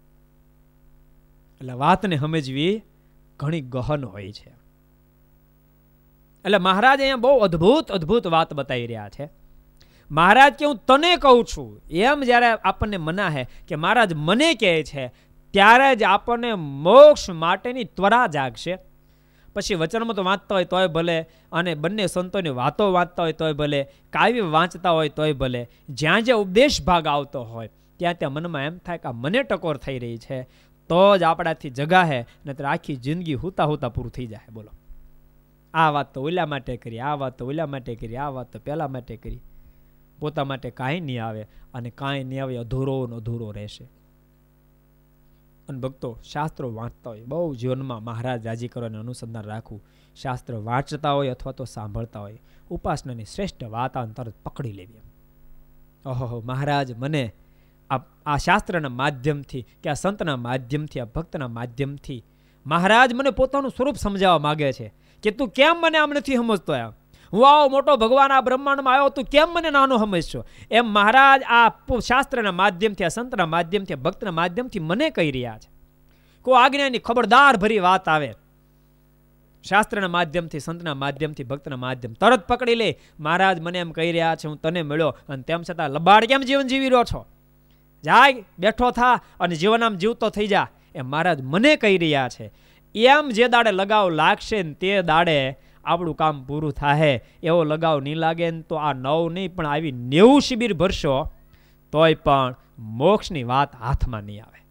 એટલે વાતને સમજવી ઘણી ગહન હોય છે. એટલે મહારાજ અહીંયા બહુ અદ્ભુત અદ્ભુત વાત બતાવી રહ્યા છે. મહારાજ કે હું તને કહું છું એમ જ્યારે આપણને મના હે કે મહારાજ મને કહે છે, ત્યારે જ આપણને મોક્ષ માટેની ત્વરા જાગશે. પછી વચનમાં તો વાંચતા હોય તોય ભલે, અને બંને સંતોની વાતો વાંચતા હોય તોય ભલે, કાવ્ય વાંચતા હોય તોય ભલે, જ્યાં જ્યાં ઉપદેશ ભાગ આવતો હોય ત્યાં ત્યાં મનમાં એમ થાય કે આ મને ટકોર થઈ રહી છે, તો જ આપણાથી જગા હે, નહીતર આખી જિંદગી હુતા હુતા પૂરું થઈ જાય. બોલો, આ વાત તો ઓલા માટે કરી, આ વાત તો ઓલા માટે કરી, આ વાત તો પેલા માટે કરી. પોતા માટે કાંઈ નહીં આવે અને કાંઈ નહીં આવે, અધૂરો ને અધૂરો રહેશે. અને ભક્તો શાસ્ત્રો વાંચતા હોય, બહુ જીવનમાં મહારાજ રાજી કરવાનું અનુસંધાન રાખવું. શાસ્ત્ર વાંચતા હોય અથવા તો સાંભળતા હોય, ઉપાસનાની શ્રેષ્ઠ વાત તરત પકડી લેવી. ઓહો, મહારાજ મને આ શાસ્ત્રના માધ્યમથી કે આ સંતના માધ્યમથી, આ ભક્તના માધ્યમથી મહારાજ મને પોતાનું સ્વરૂપ સમજાવવા માગે છે કે તું કેમ મને આમ નથી સમજતો. એમ હું આવો મોટો ભગવાન આ બ્રહ્માંડમાં આવ્યો, તું કેમ મને નાનો સમજશો? એમ મહારાજ આ શાસ્ત્રના માધ્યમથી, આ સંતના માધ્યમથી, ભક્તના માધ્યમથી મને કહી રહ્યા છે. કોઈ આજ્ઞાની ખબરદાર ભરી વાત આવે, શાસ્ત્રના માધ્યમથી, સંતના માધ્યમથી, ભક્તના માધ્યમ તરત પકડી લે. મહારાજ મને એમ કહી રહ્યા છે, હું તને મળ્યો અને તેમ છતાં લબાડ કેમ જીવન જીવી રહ્યો છો? જાય બેઠો થા અને જીવન આમ જીવતો થઈ જા, એમ મહારાજ મને કહી રહ્યા છે. એમ જે દાડે લગાવ લાગશે ને તે દાડે આપણું કામ પૂરું થાય. એવો લગાવ નહીં લાગે ને તો આ નવ નહીં પણ આવી નેવું શિબિર ભરશો તોય પણ મોક્ષની વાત હાથમાં નહીં આવે.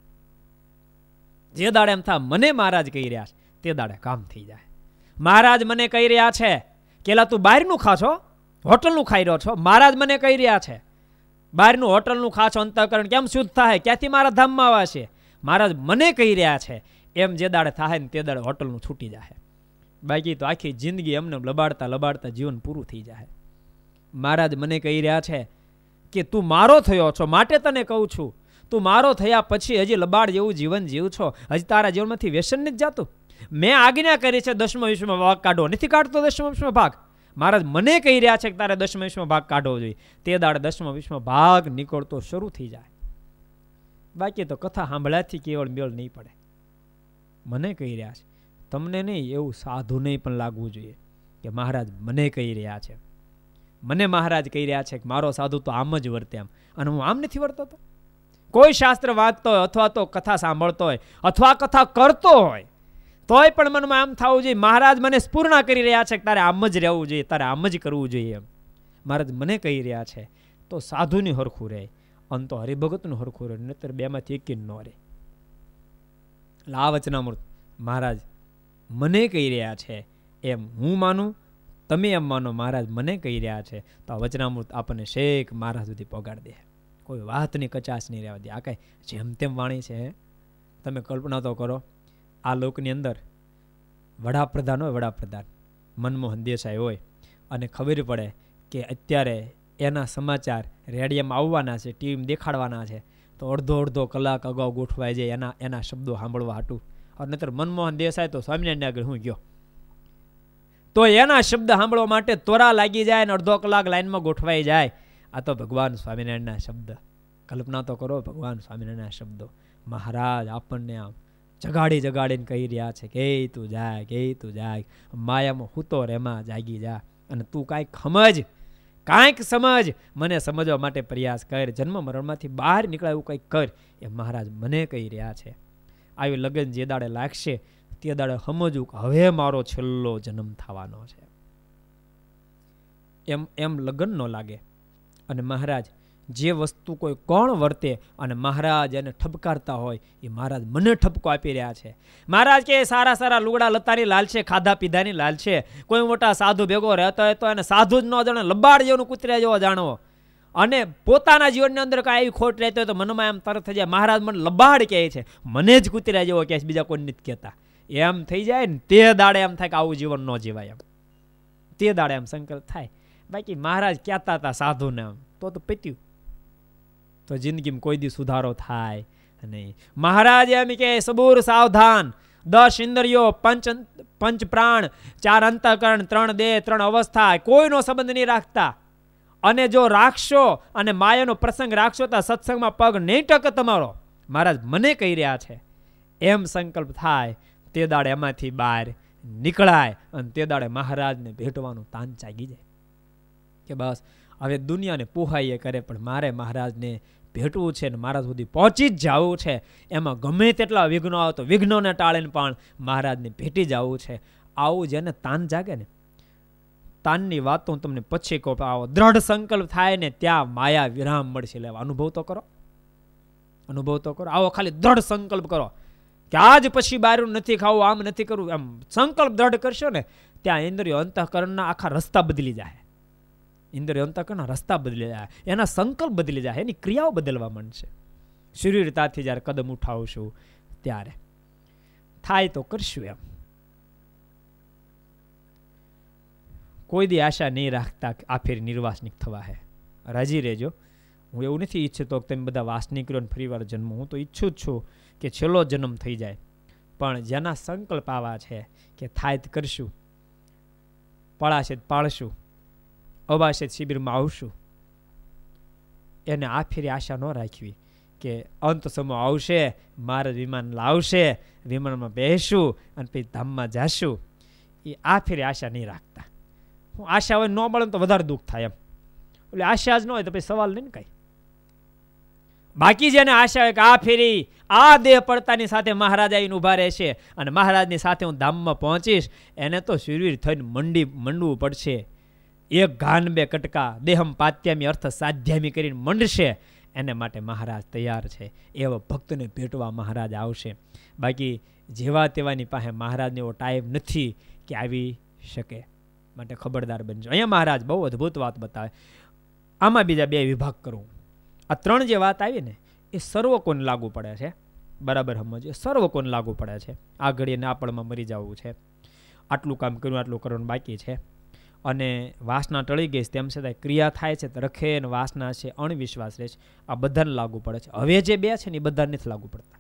જે દાડે એમ થા મને મહારાજ કહી રહ્યા છે, તે દાડે કામ થઈ જાય. મહારાજ મને કહી રહ્યા છે કેલા તું બહારનું ખાશો, હોટલનું ખાઈ રહ્યો છો. મહારાજ મને કહી રહ્યા છે બહારનું હોટલનું ખાશો, અંતઃકરણ કેમ શુદ્ધ થાય, ક્યાંથી મારા ધામમાં આવે છે? મહારાજ મને કહી રહ્યા છે. એમ જે દાડે થાય ને તે દાડે હોટલનું છૂટી જાય. બાકી તો આખી જિંદગી એમને લબાડતા લબાડતા જીવન પૂરું થઈ જાય. મહારાજ મને કહી રહ્યા છે કે તું મારો થયો છો માટે તને કહું છું. તું મારો થયા પછી હજી લબાડ જેવું જીવન જીવ છો, હજી તારા જીવનમાંથી વ્યસન નથી જાતું. મેં આજ્ઞા કરી છે દસમા વિશ્વમાં ભાગ કાઢો, નથી કાઢતો દસમા વિશ્વમાં ભાગ. મહારાજ મને કહી રહ્યા છે કે તારે દસમા વિશ્વમાં ભાગ કાઢવો જોઈએ. તે દાડે દસમા વિશ્વમાં ભાગ નીકળતો શરૂ થઈ જાય. બાકી તો કથા સાંભળ્યાથી કેવળ મેળ નહીં પડે. મને કહી રહ્યા છે, તમને નહીં, એવું સાધુ નહીં પણ લાગવું જોઈએ કે મહારાજ મને કહી રહ્યા છે. મને મહારાજ કહી રહ્યા છે કે મારો સાધુ તો આમ જ વર્તે એમ, અને હું આમ નથી વર્તતો. કોઈ શાસ્ત્ર વાંચતો હોય અથવા તો કથા સાંભળતો હોય અથવા કથા કરતો હોય તોય પણ મનમાં આમ થવું જોઈએ મહારાજ મને સ્ફૂર્ણા કરી રહ્યા છે કે તારે આમ જ રહેવું જોઈએ, તારે આમ જ કરવું જોઈએ. એમ મહારાજ મને કહી રહ્યા છે તો સાધુની હરખું રહે અને તો હરિભગતનું હરખું રહે, નહીતર બેમાંથી એક ન રહે. એટલે આ વચનામૃત મહારાજ મને કહી રહ્યા છે એમ હું માનું, તમે એમ માનો મહારાજ મને કહી રહ્યા છે, તો આ વચનામૃત આપણને શેખ મહારાજ સુધી પહોંચાડી દે. કોઈ વાતની કચાશ નહીં રહેવા દે. આ કઈ જેમ તેમ વાણી છે? તમે કલ્પના તો કરો, આ લોકની અંદર વડાપ્રધાન હોય, વડાપ્રધાન મનમોહન દેસાઈ હોય, અને ખબર પડે કે અત્યારે એના સમાચાર રેડિયોમાં આવવાના છે, ટીવી દેખાડવાના છે, તો અડધો અડધો કલાક અગાઉ ગોઠવાઈ જાય એના એના શબ્દો સાંભળવા હાટું. અને નહીતર મનમોહન દેસાઈ તો સ્વામિનારાયણ આગળ હું ગયો, તો એના શબ્દ સાંભળવા માટે તોરા લાગી જાય ને અડધો કલાક લાઈનમાં ગોઠવાઈ જાય. આ તો ભગવાન સ્વામિનારાયણના શબ્દ. કલ્પના તો કરો, ભગવાન સ્વામિનારાયણના શબ્દો. મહારાજ આપણને આમ જગાડી જગાડીને કહી રહ્યા છે કે તું જાય, કે તું જાય, માયામાં હૂતો રેમાં જાગી જા, અને તું કાંઈક સમજ, કાંઈક સમજ, મને સમજવા માટે પ્રયાસ કર, જન્મ મરણમાંથી બહાર નીકળાય એવું કંઈક કર, એ મહારાજ મને કહી રહ્યા છે. આવી લગ્ન જે દાડે લાગશે તે દાડે સમજવું કે હવે મારો છેલ્લો જન્મ થવાનો છે. એમ એમ લગ્ન ન લાગે. અને મહારાજ જે વસ્તુ કોઈ કોણ વર્તે અને મહારાજ એને ઠપકારતા હોય, એ મહારાજ મને ઠપકો આપી રહ્યા છે. મહારાજ કે સારા સારા લુગડા લતાની લાલ છે, ખાધા પીધાની લાલ છે. કોઈ મોટા સાધુ ભેગો રહેતો હોય તો એને સાધુ જ ન જાણે, લબાડ જેવું કૂતરા જેવો જાણવો. અને પોતાના જીવનની અંદર કાંઈ એવી ખોટ રહેતી હોય તો મનમાં એમ તરત થઈ જાય, મહારાજ મને લબાડ કહે છે, મને જ કૂતરા જેવો કહે છે, બીજા કોઈ નથી કહેતા. એમ થઈ જાય ને તે દાડે એમ થાય કે આવું જીવન ન જીવાય. એમ તે દાડે એમ સંકલ્પ થાય. બાકી મહારાજ કહેતા હતા સાધુને એમ તો તો પત્યું, તો જિંદગીમાં કોઈ દી સુધારો થાય નહીં. મહારાજ એમ કે સબૂર સાવધાન, દસ ઇન્દ્રિયો, પંચ પંચ પ્રાણ, ચાર અંતઃકરણ, ત્રણ દેહ, ત્રણ અવસ્થા, કોઈનો સંબંધ નહીં રાખતા. અને જો રાખશો અને માયાનો પ્રસંગ રાખશો તો સત્સંગમાં પગ નહીં ટકે તમારો. મહારાજ મને કહી રહ્યા છે એમ સંકલ્પ થાય, તે દાડે એમાંથી બહાર નીકળાય અને તે દાડે મહારાજને ભેટવાનું તાન જાગી જાય કે બસ હવે દુનિયાને પોહાઈએ કરે પણ મારે મહારાજને ભેટવું છે ને મહારાજ સુધી પહોંચી જ જવું છે. એમાં ગમે તેટલા વિઘ્નો આવે તો વિઘ્નોને ટાળીને પણ મહારાજને ભેટી જવું છે. આવું જેને તાન જાગે ને, તાનની વાતો હું તમને પછી કહું, આવો દ્રઢ સંકલ્પ થાય ને ત્યાં માયા વિરામ મળશે. લેવા અનુભવ તો કરો, અનુભવ તો કરો. આવો ખાલી દ્રઢ સંકલ્પ કરો કે આજ પછી બારું નથી ખાવું, આમ નથી કરવું, એમ સંકલ્પ દ્રઢ કરશો ને ત્યાં ઇન્દ્રિયો અંતઃકરણના આખા રસ્તા બદલી જાય. ઇન્દ્રિયો અંતઃકરણના રસ્તા બદલી જાય, એના સંકલ્પ બદલી જાય, એની ક્રિયાઓ બદલવા માંડશે. શરીરતાથી જ્યારે કદમ ઉઠાવશું ત્યારે થાય તો કરશું. એમ કોઈ દી આશા નહીં રાખતા આ ફેર નિર્વાસનિક થવા હે. રાજી રહેજો. હું એવું નથી ઈચ્છતો કે તમે બધા વાસનિક રહ્યો ને ફરી વાર જન્મ. હું તો ઈચ્છું જ છું કે છેલ્લો જન્મ થઈ જાય, પણ જેના સંકલ્પ આવા છે કે થાય જ કરશું, પળાશે જ પાળશું, અવાશે જ શિબિરમાં આવશું, એને આ ફેરી આશા ન રાખવી કે અંત સમય આવશે, મારે વિમાન લાવશે, વિમાનમાં બેસશું અને પછી ધામમાં જાશું. એ આ ફેરી આશા નહીં રાખતા. હું આશા હોય ન મળે તો વધારે દુઃખ થાય. એમ એટલે આશા જ ન હોય તો પછી સવાલ નહીં ને કઈ. બાકી જેને આશા હોય કે આ ફેરી આ દેહ પડતાની સાથે મહારાજ આવીને ઉભા રહેશે અને મહારાજની સાથે હું ધામમાં પહોંચીશ, એને તો શૂરવીર થઈને મંડી મંડવું પડશે. એક ઘાન બે કટકા દેહમ પાત્યામી અર્થ સાધ્યામી કરીને મંડશે. એને માટે મહારાજ તૈયાર છે. એવા ભક્તને ભેટવા મહારાજ આવશે. બાકી જેવા તેવાની પાસે મહારાજને એવો ટાઈમ નથી કે આવી શકે. માટે ખબરદાર બનજો. અહીંયા મહારાજ બહુ અદ્ભુત વાત બતાવે. આમાં બીજા બે વિભાગ કરું. આ ત્રણ જે વાત આવી ને એ સર્વ કોને લાગુ પડે છે, બરાબર સમજો. સર્વ કોને લાગુ પડે છે. આ ઘડીએ નાપણમાં મરી જવું છે, આટલું કામ કર્યું, આટલું કરવાનું બાકી છે, અને વાસના ટળી ગઈ તેમ છતાં ક્રિયા થાય છે, રખે અને વાસના છે, અણવિશ્વાસ રહે છે, આ બધાને લાગુ પડે છે. હવે જે બે છે ને એ બધા નથી લાગુ પડતા.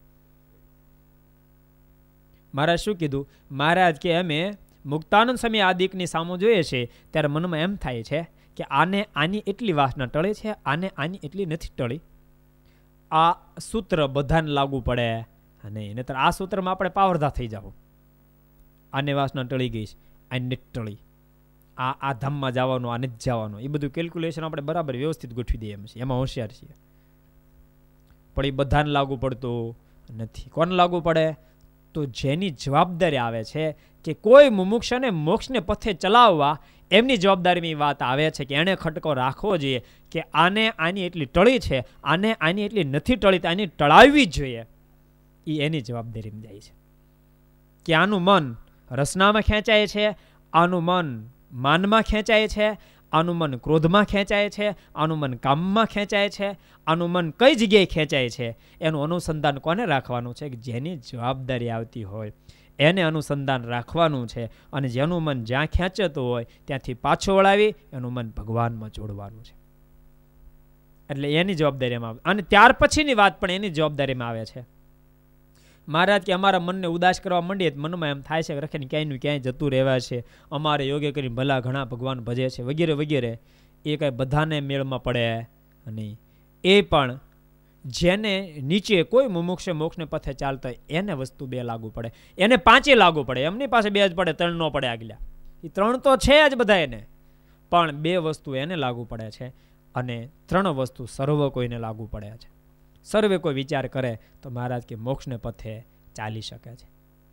મહારાજ શું કીધું? મહારાજ કે અમે મુક્તાનંદ સ્વામી આદિકની સામો જોઈએ છે ત્યારે મનમાં એમ થાય છે કે આને આની એટલી વાસના ટળે છે, આને આની એટલી નથી ટળી. આ સૂત્ર બધાને લાગુ પડે નહીં, નહીતર આ સૂત્રમાં આપણે પાવરધા થઈ જાવ. આને વાસના ટળી ગઈ છે, આને નથી ટળી, આ આ ધામમાં જવાનું, આ નથી જવાનું, એ બધું કેલ્ક્યુલેશન આપણે બરાબર વ્યવસ્થિત ગોઠવી દઈએ એમ છે, એમાં હોશિયાર છીએ. પણ એ બધાને લાગુ પડતું નથી. કોને લાગુ પડે? તો જેની જવાબદારી આવે છે કે કોઈ મુમુક્ષને મોક્ષને પથે ચલાવવા, એમની જવાબદારીની વાત આવે છે કે એણે ખટકો રાખવો જોઈએ કે આને આની એટલી ટળી છે, આને આની એટલી નથી ટળી, તો આની ટળાવવી જ જોઈએ. એ એની જવાબદારીમાં જાય છે કે આનું મન રસનામાં ખેંચાય છે, આનું મન માનમાં ખેંચાય છે, આનું મન ક્રોધમાં ખેંચાય છે, આનું મન કામમાં ખેંચાય છે, આનું મન કઈ જગ્યાએ ખેંચાય છે, એનું અનુસંધાન કોને રાખવાનું છે? જેની જવાબદારી આવતી હોય એને અનુસંધાન રાખવાનું છે. અને જેનું મન જ્યાં ખેંચતું હોય ત્યાંથી પાછો વળાવી એનું મન ભગવાનમાં જોડવાનું છે. એટલે એની જવાબદારીમાં આવે. અને ત્યાર પછીની વાત પણ એની જવાબદારીમાં આવે છે. મહારાજ કે અમારા મનને ઉદાસ કરવા માંડીએ મનમાં એમ થાય છે કે રખીને ક્યાંયનું ક્યાંય જતું રહેવા છે, અમારે યોગ્ય કરીને ભલા ઘણા ભગવાન ભજે છે વગેરે વગેરે. એ કાંઈ બધાને મેળમાં પડે નહીં. એ પણ જેને નીચે કોઈ મુમુક્ષ મોક્ષને પથે ચાલતા હોય એને વસ્તુ બે લાગુ પડે, એને પાંચે લાગુ પડે. એમની પાસે બે જ પડે, ત્રણ નો પડે આગલા. એ ત્રણ તો છે જ બધા એને, પણ બે વસ્તુ એને લાગુ પડે છે અને ત્રણ વસ્તુ સર્વ કોઈને લાગુ પડે છે. સર્વે કોઈ વિચાર કરે તો મહારાજ કે મોક્ષને પથે ચાલી શકે છે.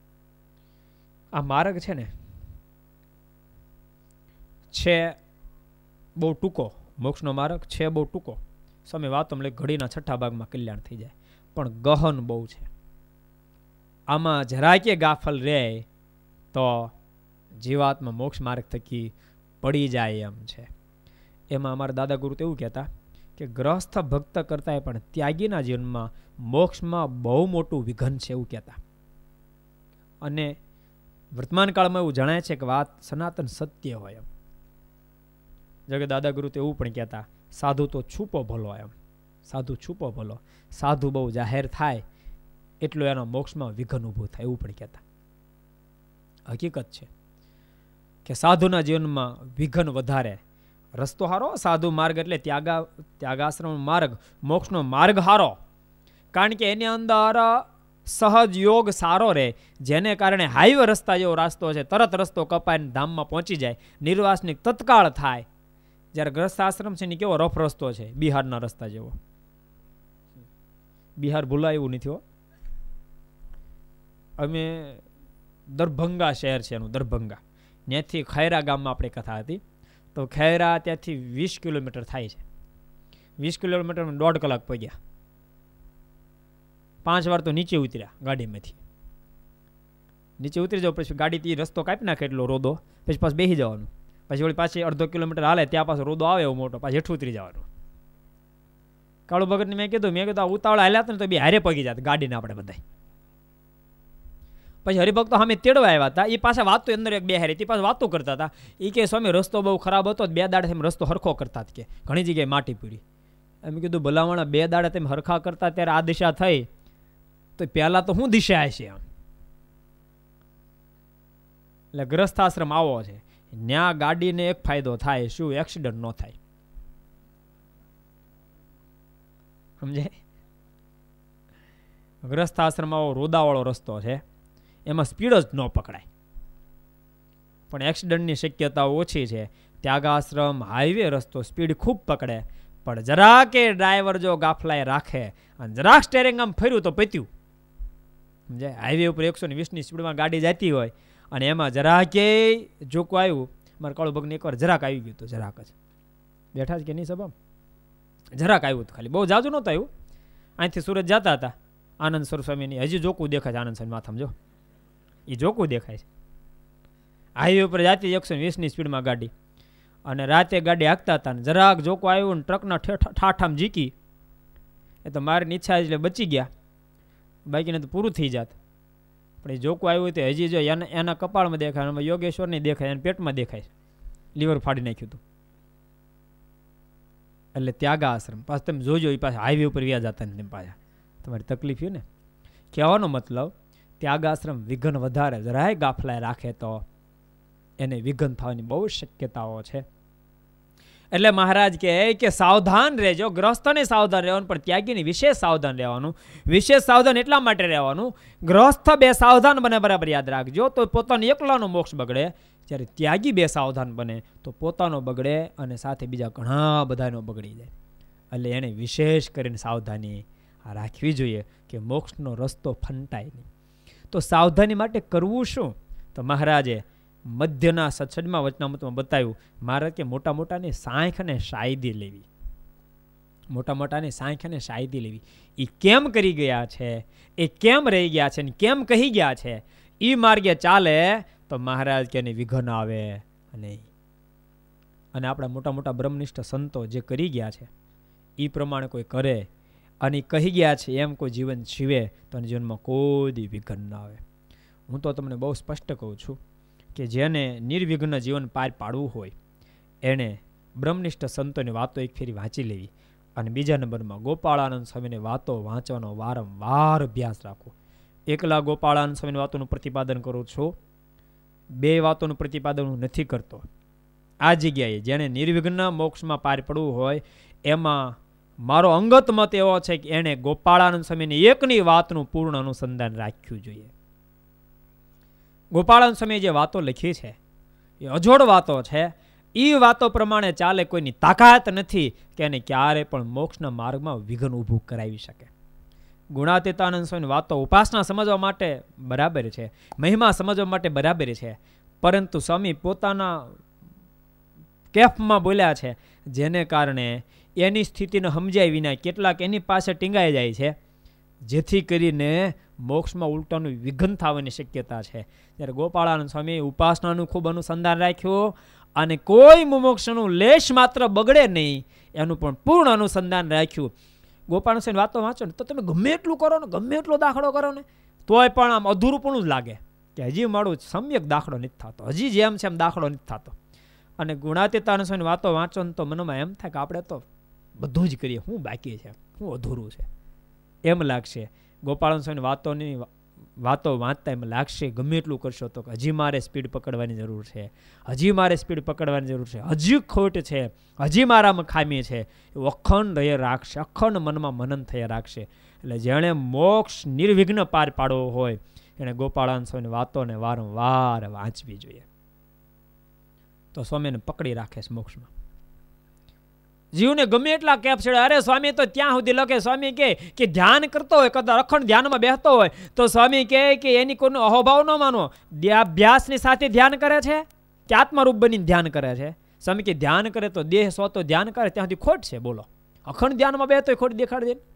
આ માર્ગ છે ને છે બહુ ટૂંકો, મોક્ષનો માર્ગ છે બહુ ટૂંકો. સમય વાતો મળે ઘડીના છઠ્ઠા ભાગમાં કલ્યાણ થઈ જાય, પણ ગહન બહુ છે. આમાં જરાય કે ગાફલ રહે તો જીવાત્મા મોક્ષ માર્ગ થકી પડી જાય એમ છે. એમાં અમારા દાદા ગુરુ તો એવું કહેતા કે ગ્રસ્થ ભક્ત કરતા પણ ત્યાગીના જીવનમાં મોક્ષમાં બહુ મોટું વિઘન છે એવું કહેતા. અને વર્તમાન કાળમાં એવું જણાય છે કે વાત સનાતન સત્ય હોય એમ. જો કે દાદા ગુરુ તો એવું પણ કહેતા સાધુ તો છુપો ભલો એમ. સાધુ છુપો ભલો, સાધુ બહુ જાહેર થાય એટલું એનો મોક્ષમાં વિઘન ઊભું થાય એવું પણ કહેતા. હકીકત છે કે સાધુના જીવનમાં વિઘન વધારે. રસ્તો હારો, સાધુ માર્ગ એટલે ત્યાગા ત્યાગાશ્રમ માર્ગ, મોક્ષનો માર્ગ હારો. કારણ કે એની અંદર સહજ યોગ સારો રહે, જેને કારણે હાઈવે રસ્તા જેવો રસ્તો છે, તરત રસ્તો કપાઈને ધામમાં પહોંચી જાય, નિર્વાસનિક તત્કાળ થાય. જ્યારે ગ્રસ્થ આશ્રમ છે ને કેવો રફ રસ્તો છે, બિહારના રસ્તા જેવો. બિહાર ભૂલાય એવું નથી હો. અમે દરભંગા શહેર છે એનું, દરભંગા, ત્યાંથી ખૈરા ગામમાં આપણે કથા હતી. તો ખૈરા ત્યાંથી વીસ કિલોમીટર થાય છે. વીસ કિલોમીટરમાં દોઢ કલાક પગ્યા. પાંચ વાર તો નીચે ઉતર્યા ગાડીમાંથી. નીચે ઉતરી જાવ પછી ગાડીથી રસ્તો કાપી નાખે એટલો રોદો, પછી પાછું બેસી જવાનું. પછી વળી પાછી અડધો કિલોમીટર હાલે ત્યાં પાછો રોદો આવે એવો મોટો, પાછી હેઠું ઉતરી જવાનું. કાળુ ભગતને મેં કીધું મેં કીધું ઉતાવળ હાલ્યા હતા ને તો બે હારે પગી જાત ગાડીને આપણે બધા. પછી હરિભક્તો સામે તેડવા આવ્યા હતા. એ પાછા વાતો અંદર એક બે હારી તે પાછા વાતો કરતા હતા. એ કે સ્વામી રસ્તો બહુ ખરાબ હતો, બે દાડે એમ રસ્તો હરખો કરતા કે ઘણી જગ્યાએ માટી પીડી. એમ કીધું ભલામણા બે દાડે તેમ હરખા કરતા ત્યારે આ દિશા થઈ તો પહેલા તો શું દિશા હશે આમ. એટલે ગ્રસ્થાશ્રમ આવો છે, ન્યા ગાડીને એક ફાયદો થાય, શું એક્સિડન્ટ ન થાય. સમજાય? ગ્રસ્થાશ્રમ આવો રોદાવાળો રસ્તો છે, એમાં સ્પીડ જ ન પકડાય, પણ એક્સિડન્ટની શક્યતાઓ ઓછી છે. ત્યાગાશ્રમ હાઈવે રસ્તો સ્પીડ ખૂબ પકડે, પણ જરા કે ડ્રાઈવર જો ગાફલાએ રાખે અને જરાક સ્ટેરિંગ આમ ફર્યું તો પત્યું. સમજાય? હાઈવે ઉપર એકસો ને વીસની સ્પીડમાં ગાડી જતી હોય અને એમાં જરા કે જોકું આવ્યું. મારા કાળુ ભગને એકવાર જરાક આવી ગયું હતું, જરાક જ બેઠા જ કે નહીં સભા, જરાક આવ્યું હતું, ખાલી બહુ જાજુ નહોતું આવ્યું. અહીંથી સુરત જતા હતા, આનંદ સ્વરૂપ સ્વામીની હજી જોકું દેખાય છે, આનંદ સ્વામી માથામાં જો એ જોકું દેખાય છે. હાઈવે ઉપર જાતી એકસો વીસની સ્પીડમાં ગાડી, અને રાતે ગાડી હાંકતા હતા ને જરાક જોકું આવ્યું ને ટ્રકના ઠાઠામ જીકી, એ તો મારી ઈચ્છા એટલે બચી ગયા, બાકીને તો પૂરું થઈ જાત. પણ એ જોકું આવ્યું તો હજી જો એના એના કપાળમાં દેખાય, એમાં યોગેશ્વર નહીં દેખાય, એના પેટમાં દેખાય, લીવર ફાડી નાખ્યું હતું. એટલે ત્યાગા આશ્રમ પાછું તમે જોજો, એ પાછા હાઈવે ઉપર વ્યા જતા ને તેમ પાછા તમારી તકલીફ ને. કહેવાનો મતલબ ત્યાગાશ્રમ વિઘન વધારે, જરાય ગાફલાય રાખે તો એને વિઘન થવાની બહુ શક્યતાઓ છે. એટલે મહારાજ કહે કે સાવધાન રહેજો, ગ્રસ્થને સાવધાન રહેવાનું, પણ ત્યાગીને વિશેષ સાવધાન રહેવાનું. વિશેષ સાવધાન એટલા માટે રહેવાનું, ગ્રસ્થ બે સાવધાન બને બરાબર યાદ રાખજો તો પોતાનો એકલાનો મોક્ષ બગડે, જ્યારે ત્યાગી બે સાવધાન બને તો પોતાનો બગડે અને સાથે બીજા ઘણા બધાનો બગડી જાય. એટલે એને વિશેષ કરીને સાવધાની રાખવી જોઈએ કે મોક્ષનો રસ્તો ફંટાય નહીં. તો સાવધાની માટે કરવું શું? તો મહારાજે મધ્યના સત્સંગમાં વચનામૃતમાં બતાવ્યું. મહારાજ કે મોટા મોટાની સાંખ અને શાયદી લેવી, મોટા મોટાની સાંખ અને શાયદી લેવી. એ કેમ કરી ગયા છે, એ કેમ રહી ગયા છે, કેમ કહી ગયા છે, એ માર્ગે ચાલે તો મહારાજ કે એની વિઘન આવે નહીં. અને આપણા મોટા મોટા બ્રહ્મનિષ્ઠ સંતો જે કરી ગયા છે એ પ્રમાણે કોઈ કરે અને કહી ગયા છે એમ કોઈ જીવન જીવે તો જીવનમાં કોઈ દી વિઘન ના આવે. હું તો તમને બહુ સ્પષ્ટ કહું છું કે જેને નિર્વિઘ્ન જીવન પાર પાડવું હોય એણે બ્રહ્મનિષ્ઠ સંતોની વાતો એક ફેરી વાંચી લેવી અને બીજા નંબરમાં ગોપાળાનંદ સ્વામીની વાતો વાંચવાનો વારંવાર અભ્યાસ રાખવો. એકલા ગોપાળાનંદ સ્વામીની વાતોનું પ્રતિપાદન કરું છું, બે વાતોનું પ્રતિપાદન હું નથી કરતો. આ જગ્યાએ જેને નિર્વિઘ્ન મોક્ષમાં પાર પડવું હોય એમાં મારો અંગત મત એવો છે કે એણે ગોપાળાનંદ સ્વામીની એકની વાતનું પૂર્ણ અનુસંધાન રાખ્યું જોઈએ. ગોપાળાનંદ સ્વામીએ જે વાતો લખી છે એ અજોડ વાતો છે. એ વાતો પ્રમાણે ચાલે કોઈની તાકાત નથી કે એને ક્યારે પણ મોક્ષના માર્ગમાં વિઘન ઊભું કરાવી શકે. ગુણાતીતાનંદ સ્વામીની વાતો ઉપાસના સમજવા માટે બરાબર છે, મહિમા સમજવા માટે બરાબર છે, પરંતુ સ્વામી પોતાના કેફમાં બોલ્યા છે જેને કારણે એની સ્થિતિને સમજાય વિના કેટલાક એની પાસે ટીંગાઈ જાય છે, જેથી કરીને મોક્ષમાં ઉલટાનું વિઘન થવાની શક્યતા છે. ત્યારે ગોપાળાનંદ સ્વામી ઉપાસનાનું ખૂબ અનુસંધાન રાખ્યું અને કોઈ મુમોક્ષનું લેશ માત્ર બગડે નહીં એનું પણ પૂર્ણ અનુસંધાન રાખ્યું. ગોપાળાનંદ સ્વામી વાતો વાંચો ને તો તમે ગમે એટલું કરો ને, ગમે એટલો દાખલો કરો ને, તોય પણ આમ અધૂરુપણું જ લાગે કે હજી મારું સમ્યક દાખલો નથી થતો, હજી જેમ છે એમ દાખલો નથી થતો. અને ગુણાતીતાનંદ સ્વામીની વાતો વાંચો ને તો મનમાં એમ થાય કે આપણે તો બધું જ કરીએ, શું બાકી છે, શું અધૂરું છે એમ લાગશે. ગોપાળાનંદ સ્વામીની વાતોની વાતો વાંચતા એમ લાગશે ગમે એટલું કરશો તો હજી મારે સ્પીડ પકડવાની જરૂર છે, હજી મારે સ્પીડ પકડવાની જરૂર છે, હજી ખોટ છે, હજી મારામાં ખામી છે. એવું અખંડ રહે રાખશે, અખંડ મનમાં મનન થયા રાખશે. એટલે જેણે મોક્ષ નિર્વિઘ્ન પાર પાડવો હોય એણે ગોપાળાનંદ સ્વામીની વાતોને વારંવાર વાંચવી જોઈએ. તો સ્વામીને પકડી રાખે છે મોક્ષમાં. જીવને ગમે એટલા કેપ છેડે, અરે સ્વામી તો ત્યાં સુધી લખે, સ્વામી કહે કે ધ્યાન કરતો હોય, કદાચ અખંડ ધ્યાનમાં બેસતો હોય તો સ્વામી કહે કે એની કોઈનો અહોભાવ ન માનો. અભ્યાસની સાથે ધ્યાન કરે છે કે આત્મારૂપ બનીને ધ્યાન કરે છે? સ્વામી કે ધ્યાન કરે તો દેહ સો તો ધ્યાન કરે ત્યાં સુધી ખોટ છે. બોલો, અખંડ ધ્યાનમાં બેસતો ખોટ દેખાડી દે.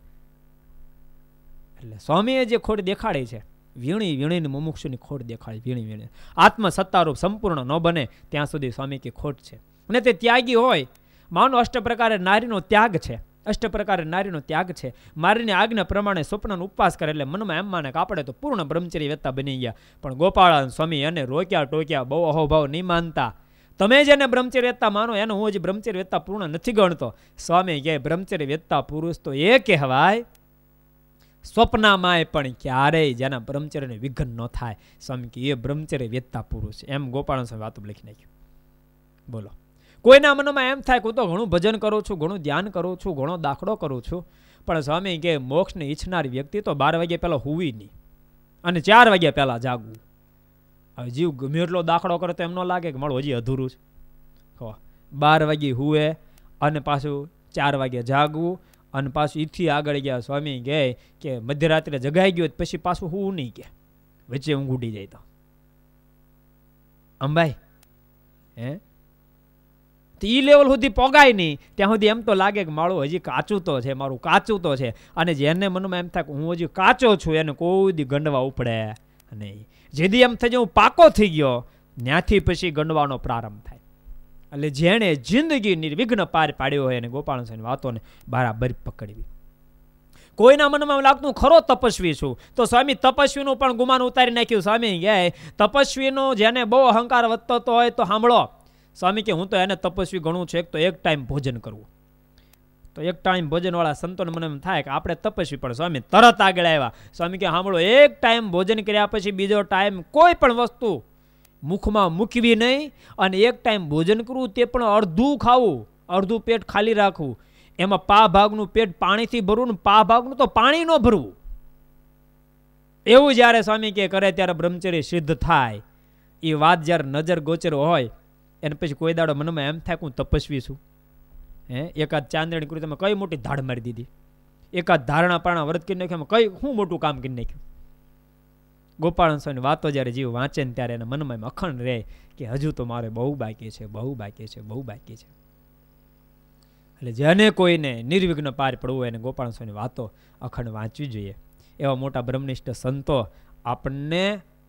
એટલે સ્વામીએ જે ખોટ દેખાડી છે, વીણી વીણીને મુમુક્ષુની ખોટ દેખાડી, વીણી વીણી આત્મ સત્તારૂપ સંપૂર્ણ ન બને ત્યાં સુધી સ્વામી કે ખોટ છે. અને તે ત્યાગી હોય, માનો અષ્ટ પ્રકારે નારીનો ત્યાગ છે, અષ્ટ પ્રકારે નારીનો ત્યાગ છે, મારીની આજ્ઞા પ્રમાણે સ્વપ્નનો ઉપવાસ કરે એટલે મનમાં એમ માને કે આપણે તો પૂર્ણ બ્રહ્મચર્ય વેતા બની ગયા. પણ ગોપાળાનંદ સ્વામી એને રોક્યા ટોક્યા, બહુ અહોભાવ નહીં માનતા. તમે જેને બ્રહ્મચર્ય વેતા માનો એને હું હજી બ્રહ્મચર્ય વેતા પૂર્ણ નથી ગણતો. સ્વામી કહે બ્રહ્મચર્ય વેતા પુરુષ તો એ કહેવાય સ્વપ્નામાં પણ ક્યારેય જેના બ્રહ્મચર્યને વિઘન ન થાય. સ્વામી કે એ બ્રહ્મચર્ય વેતા પુરુષ. એમ ગોપાળાનંદ સ્વામી વાતો લખી નાખ્યું. બોલો, કોઈના મનમાં એમ થાય કે હું તો ઘણું ભજન કરું છું, ઘણું ધ્યાન કરું છું, ઘણો દાખલો કરું છું, પણ સ્વામી કે મોક્ષને ઈચ્છનાર વ્યક્તિ તો બાર વાગ્યા પહેલા હુવી નહીં અને ચાર વાગ્યા પહેલા જાગવું. હવે જીવ ગમે એટલો દાખલો કરે તો એમ ન લાગે કે મારું હજી અધૂરું છે. બાર વાગે હુવે અને પાછું ચાર વાગે જાગવું અને પાછું ઈથી આગળ ગયા. સ્વામી કહે કે મધ્યરાત્રે જગાઈ ગયો પછી પાછું હું નહીં, કે વચ્ચે ઊંઘ ઉડી જાય તો અંબાઈ હે ઈ લેવલ સુધી પોગાય નહીં ત્યાં સુધી એમ તો લાગે કે મારું હજી કાચું તો છે, મારું કાચું તો છે. અને જેને મનમાં એમ થાય કે હું હજી કાચો છું એને કોઈ દી ગંડવા ઉપડે નહીં. જેથી એમ થઈ જાય હું પાકો થઈ ગયો, ત્યાંથી પછી ગંડવાનો પ્રારંભ થાય. એટલે જેણે જિંદગી નિર્વિઘ્ન પાર પાડ્યો હોય એને ગોપાળાનંદ સ્વામીની વાતોને બરાબર પકડવી. કોઈના મનમાં લાગતું ખરો તપસ્વી છું તો સ્વામી તપસ્વીનું પણ ગુમાન ઉતારી નાખ્યું. સ્વામી કહે તપસ્વીનો જેને બહુ અહંકાર વધતો હોય તો સાંભળો. સ્વામી કે હું તો એને તપસ્વી ગણું છું. એક તો એક ટાઈમ ભોજન કરવું. તો એક ટાઈમ ભોજનવાળા સંતોને મને એમ થાય કે આપણે તપસ્વી, પણ સ્વામી તરત આગળ આવ્યા. સ્વામી કે સાંભળો, એક ટાઈમ ભોજન કર્યા પછી બીજો ટાઈમ કોઈ પણ વસ્તુ મુખમાં મૂકવી નહીં, અને એક ટાઈમ ભોજન કરવું તે પણ અડધું ખાવું, અડધું પેટ ખાલી રાખવું. એમાં પા ભાગનું પેટ પાણીથી ભરવું ને પા ભાગનું તો પાણી ન ભરવું. એવું જ્યારે સ્વામી કે કરે ત્યારે બ્રહ્મચર્ય સિદ્ધ થાય. એ વાત જ્યારે નજર ગોચર હોય એને પછી કોઈ દાડો મનમાં એમ થાય કે હું તપસ્વી છું. હે એકાદ ચાંદણી કરી તમે કઈ મોટી ધાડ મારી દીધી, એકાદ ધારણા પારણા વ્રત કરી નાખ્યું, કઈ હું મોટું કામ કરી નાખ્યું. ગોપાળાનંદ સ્વામીની વાતો જ્યારે જીવ વાંચે ને ત્યારે એના મનમાં એમ અખંડ રહે કે હજુ તો મારે બહુ બાકી છે, બહુ બાકી છે, બહુ બાકી છે. એટલે જેને કોઈને નિર્વિઘ્ન પાર પડવું હોય એને ગોપાળાનંદ સ્વામીની વાતો અખંડ વાંચવી જોઈએ. એવા મોટા બ્રહ્મનિષ્ઠ સંતો આપણને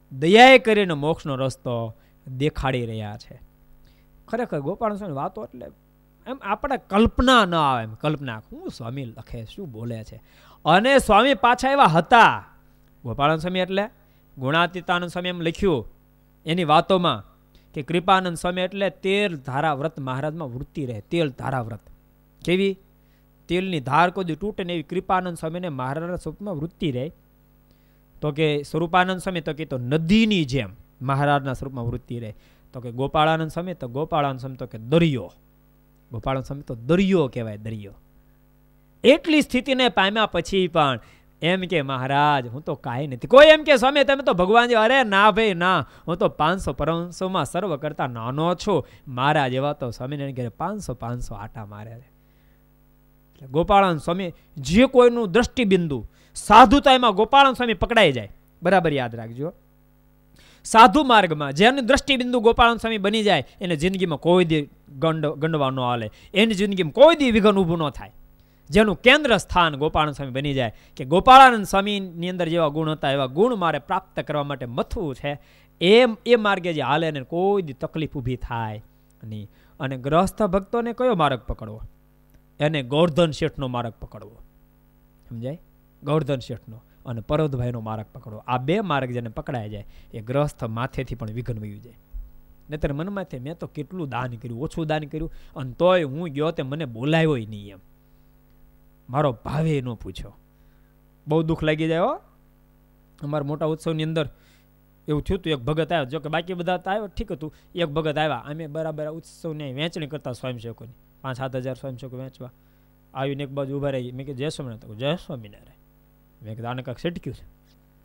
દયાએ કરીને મોક્ષનો રસ્તો દેખાડી રહ્યા છે. ખરેખર ગોપાલ સ્વામી વાતો એટલે એમ આપણે કલ્પના ન આવે, એમ કલ્પના હું સ્વામી લખે શું બોલે છે. અને સ્વામી પાછા એવા હતા. ગોપાળાનંદ સ્વામી એટલે ગુણાતીતાનંદ સ્વામી એમ લખ્યું એની વાતોમાં કે કૃપાનંદ સ્વામી એટલે તેલ ધારા વ્રત મહારાજમાં વૃત્તિ રહે. તેલ ધારા વ્રત કેવી? તેલની ધાર કોઈ તૂટે ને એવી કૃપાનંદ સ્વામીને મહારાજના સ્વરૂપમાં વૃત્તિ રહે. તો કે સ્વરૂપાનંદ સ્વામી તો કે તો નદીની જેમ મહારાજના સ્વરૂપમાં વૃત્તિ રહે. તો કે ગોપાળાનંદ સ્વામી તો ગોપાળાનંદ સ્વામી તો કે દરિયો. ગોપાળાનંદ સ્વામી તો દરિયો કહેવાય, દરિયો. એટલી સ્થિતિને પામ્યા પછી પણ એમ કે મહારાજ હું તો કાંઈ નથી. કોઈ એમ કે સ્વામી તમે તો ભગવાન છે. અરે ના ભાઈ ના, હું તો પાંચસો પરંસોમાં સર્વ કરતા નાનો છું. મારા જેવા તો સ્વામિનારાયણ ઘરે પાંચસો પાંચસો આટા મારે છે. એટલે ગોપાળાનંદ સ્વામી જે કોઈનું દ્રષ્ટિબિંદુ સાધુતા એમાં ગોપાળાનંદ સ્વામી પકડાઈ જાય. બરાબર યાદ રાખજો. સાધુ માર્ગમાં જેનું દ્રષ્ટિબિંદુ ગોપાળાનંદ સ્વામી બની જાય એને જિંદગીમાં કોઈ દી ગંડ ગંડવા ન હાલે, એની જિંદગીમાં કોઈ દી વિઘન ઊભું ન થાય. જેનું કેન્દ્ર સ્થાન ગોપાળાનંદ સ્વામી બની જાય કે ગોપાળાનંદ સ્વામીની અંદર જેવા ગુણ હતા એવા ગુણ મારે પ્રાપ્ત કરવા માટે મથવું છે, એમ એ માર્ગે જે હાલે ને કોઈ દી તકલીફ ઊભી થાય નહીં. અને ગ્રહસ્થ ભક્તોને કયો માર્ગ પકડવો? એને ગોવર્ધન શેઠનો માર્ગ પકડવો. સમજાય? ગોવર્ધન શેઠનો અને પરોતભાઈનો માર્ગ પકડવો. આ બે માર્ગ જેને પકડાય જાય એ ગ્રહસ્થ માથેથી પણ વિઘન વયું જાય. નહીતર મનમાંથી મેં તો કેટલું દાન કર્યું, ઓછું દાન કર્યું, અને તોય હું ગયો તે મને બોલાવ્યો નહીં, એમ મારો ભાવે ન પૂછ્યો. બહુ દુઃખ લાગી જાય. હો, અમારા મોટા ઉત્સવની અંદર એવું થયું હતું. એક ભગત આવ્યો, જો કે બાકી બધા આવ્યો ઠીક હતું. એક ભગત આવ્યા, અમે બરાબર ઉત્સવની વહેંચણી કરતા સ્વયંસેવકોની પાંચ સાત હજાર સ્વયંસેવકો વહેંચવા આવીને એક બાજુ ઉભા રહી. મેં કે જય સ્વામિનારાયણ. જય સ્વામિનારાયણ. મેં કીધું આને કાંઈક સટક્યું છે.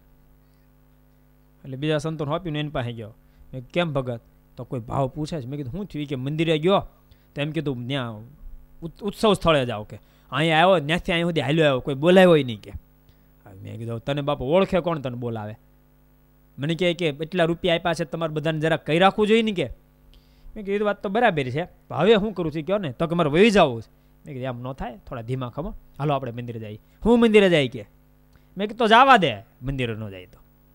એટલે બીજા સંતોન આપીને એની પાસે ગયો. મેં કેમ ભગત? તો કોઈ ભાવ પૂછે છે. મેં કીધું શું થયું? કે મંદિરે ગયો તો એમ કીધું ત્યાં ઉત્સવ સ્થળે જાઓ, કે અહીંયા આવ્યો ત્યાંથી અહીં સુધી હાલ્યો આવ્યો, કોઈ બોલાવ્યો નહીં. કે મેં કીધું તને બાપુ ઓળખે કોણ તને બોલાવે? મને કહે કે એટલા રૂપિયા આપ્યા છે તમારે બધાને જરા કહી રાખવું જોઈએ ને. કે મેં કીધું વાત તો બરાબર છે, હવે શું કરું છું? કહો ને. તો કે મારે વહી જવું છે. મેં કીધું એમ ન થાય, થોડા ધીમા ખમો, હાલો આપણે મંદિરે જઈએ. હું મંદિરે જાય? કે મેં કીધું તો જવા દે, મંદિરે ન જાય તો.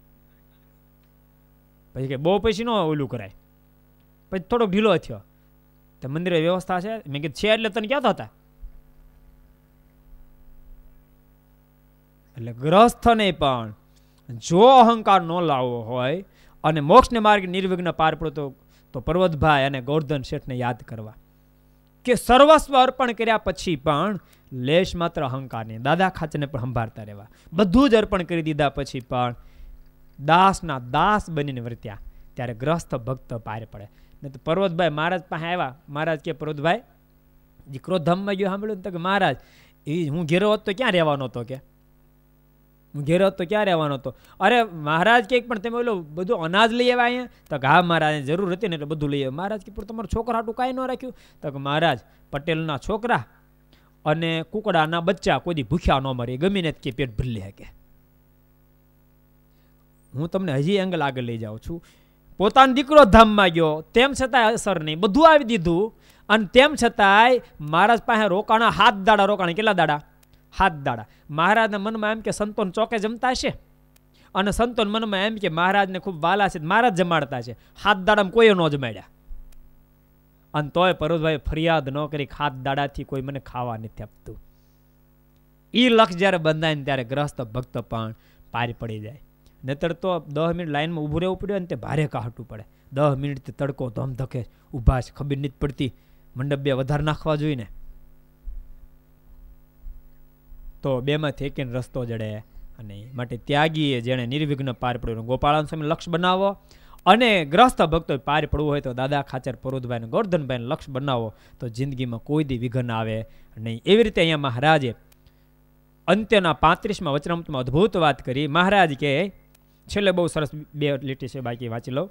પછી કે બહુ પછી ન ઓલું કરાય. પછી થોડોક ઢીલો થયો. તો મંદિરે વ્યવસ્થા છે? મેં કીધું છે. એટલે તને કહેતો હતા. એટલે ગ્રહસ્થને પણ જો અહંકાર ન લાવવો હોય અને મોક્ષને માર્ગ નિર્વિઘ્ન પાર પડતો તો પર્વતભાઈ અને ગોવર્ધન શેઠને યાદ કરવા કે સર્વસ્વ અર્પણ કર્યા પછી પણ લેશ માત્ર અહંકાર નહીં. દાદા ખાચરને પણ સંભાળતા રહેવા. બધું જ અર્પણ કરી દીધા પછી પણ દાસના દાસ બનીને વર્ત્યા, ત્યારે ગ્રસ્થ ભક્ત પાર પડે. ને તો પર્વતભાઈ મહારાજ પાસે આવ્યા. મહારાજ કે પર્વતભાઈ દીકરો ધામમાં ગયો, સાંભળ્યું તો કે મહારાજ એ હું ઘેરો હોત તો ક્યાં રહેવાનો હતો? કે હું ઘેરો હોત તો ક્યાં રહેવાનો હતો? અરે મહારાજ કે પણ તમે ઓલો બધું અનાજ લઈ આવ્યા અહીંયા? તો કે હા મહારાજ જરૂર હતી ને એટલે બધું લઈ આવ્યા. મહારાજ કે પણ તમારા છોકરા હાટું કાંઈ ન રાખ્યું? તો કે મહારાજ પટેલના છોકરા અને કુકડાના બચ્ચા કોઈ દી ભૂખ્યા ન મરે, ગમીને કે પેટ ભરી લે. કે હું તમને હજી એંગલ આગળ લઈ જાઉં છું. પોતાનો દીકરો ધામમાં ગયો, તેમ છતાંય અસર નહીં, બધું આવી દીધું, અને તેમ છતાંય મહારાજ પાસે રોકાણા હાથ દાડા. રોકાણા કેટલા દાડા? હાથ દાડા. મહારાજના મનમાં એમ કે સંતોન ચોકે જમતા છે, અને સંતોન મનમાં એમ કે મહારાજને ખૂબ વાલા છે, મહારાજ જમાડતા છે. હાથ દાડામાં કોઈ ન જમાડ્યા. અને તોય પર્વતભાઈ ફરિયાદ ન કરી, હાથ દાડાથી કોઈ મને ખાવા નથી આપતું. એ લક્ષ જ્યારે બંધાય ને ત્યારે ગ્રસ્ત ભક્ત પણ પાર પડી જાય. નહીતર તો દસ મિનિટ લાઈનમાં ઊભું રહેવું પડ્યું ને તે ભારે કાઢવું પડે. દસ મિનિટ તડકો ધમ ધકે ઊભા છે, ખબર નથી પડતી, મંડપ બે વધારે નાખવા જોઈએ ને. તો બેમાંથી એકને રસ્તો જડે. અને માટે ત્યાગીએ જેણે નિર્વિઘ્ન પાર પડ્યું ગોપાળાનંદ સ્વામી લક્ષ બનાવો, અને ગ્રસ્ત ભક્તો પાર પડવું હોય તો દાદા ખાચર પરોતભાઈ ગોવર્ધનભાઈ લક્ષ બનાવો, તો જિંદગીમાં કોઈ દી વિઘન આવે નહીં. એવી રીતે અહીંયા મહારાજે અંત્યના પાંત્રીસમાં વચનામૃતમાં અદભુત વાત કરી. મહારાજ કે છેલ્લે બહુ સરસ બે લીટી છે, બાકી વાંચી લો.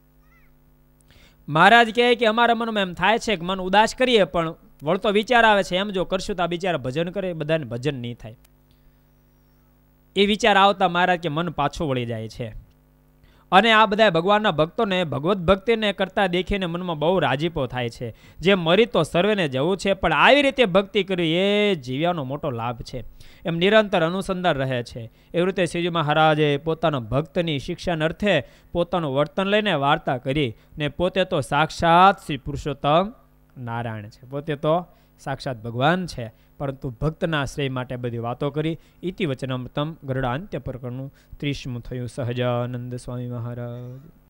મહારાજ કહે કે અમારા મનમાં એમ થાય છે કે મન ઉદાસ કરીએ પણ વળતો વિચાર આવે છે, એમ જો કરશું તો આ બિચારા ભજન કરે, બધાને ભજન નહીં થાય. એ વિચાર આવતા મહારાજ કે મન પાછું વળી જાય છે. અને આ બધા ભગવાનના ભક્તોને ભગવત ભક્તિને કરતા દેખીને મનમાં બહુ રાજીપો થાય છે. જે મરી તો સર્વેને જવું છે, પણ આવી રીતે ભક્તિ કરી એ જીવ્યાનો મોટો લાભ છે. એમ નિરંતર અનુસંધાન રહે છે. એવી રીતે શ્રીજી મહારાજે પોતાના ભક્તની શિક્ષાના અર્થે પોતાનું વર્તન લઈને વાર્તા કરી ને પોતે તો સાક્ષાત શ્રી પુરુષોત્તમ નારાયણ છે, પોતે તો સાક્ષાત ભગવાન છે, પરંતુ ભક્તના શ્રેય માટે બધી વાતો કરી. ઇતિ વચનામૃતમ ગરુડાંત્ય પ્રકરણનું ત્રીસમું થયું. સહજાનંદ સ્વામી મહારાજ.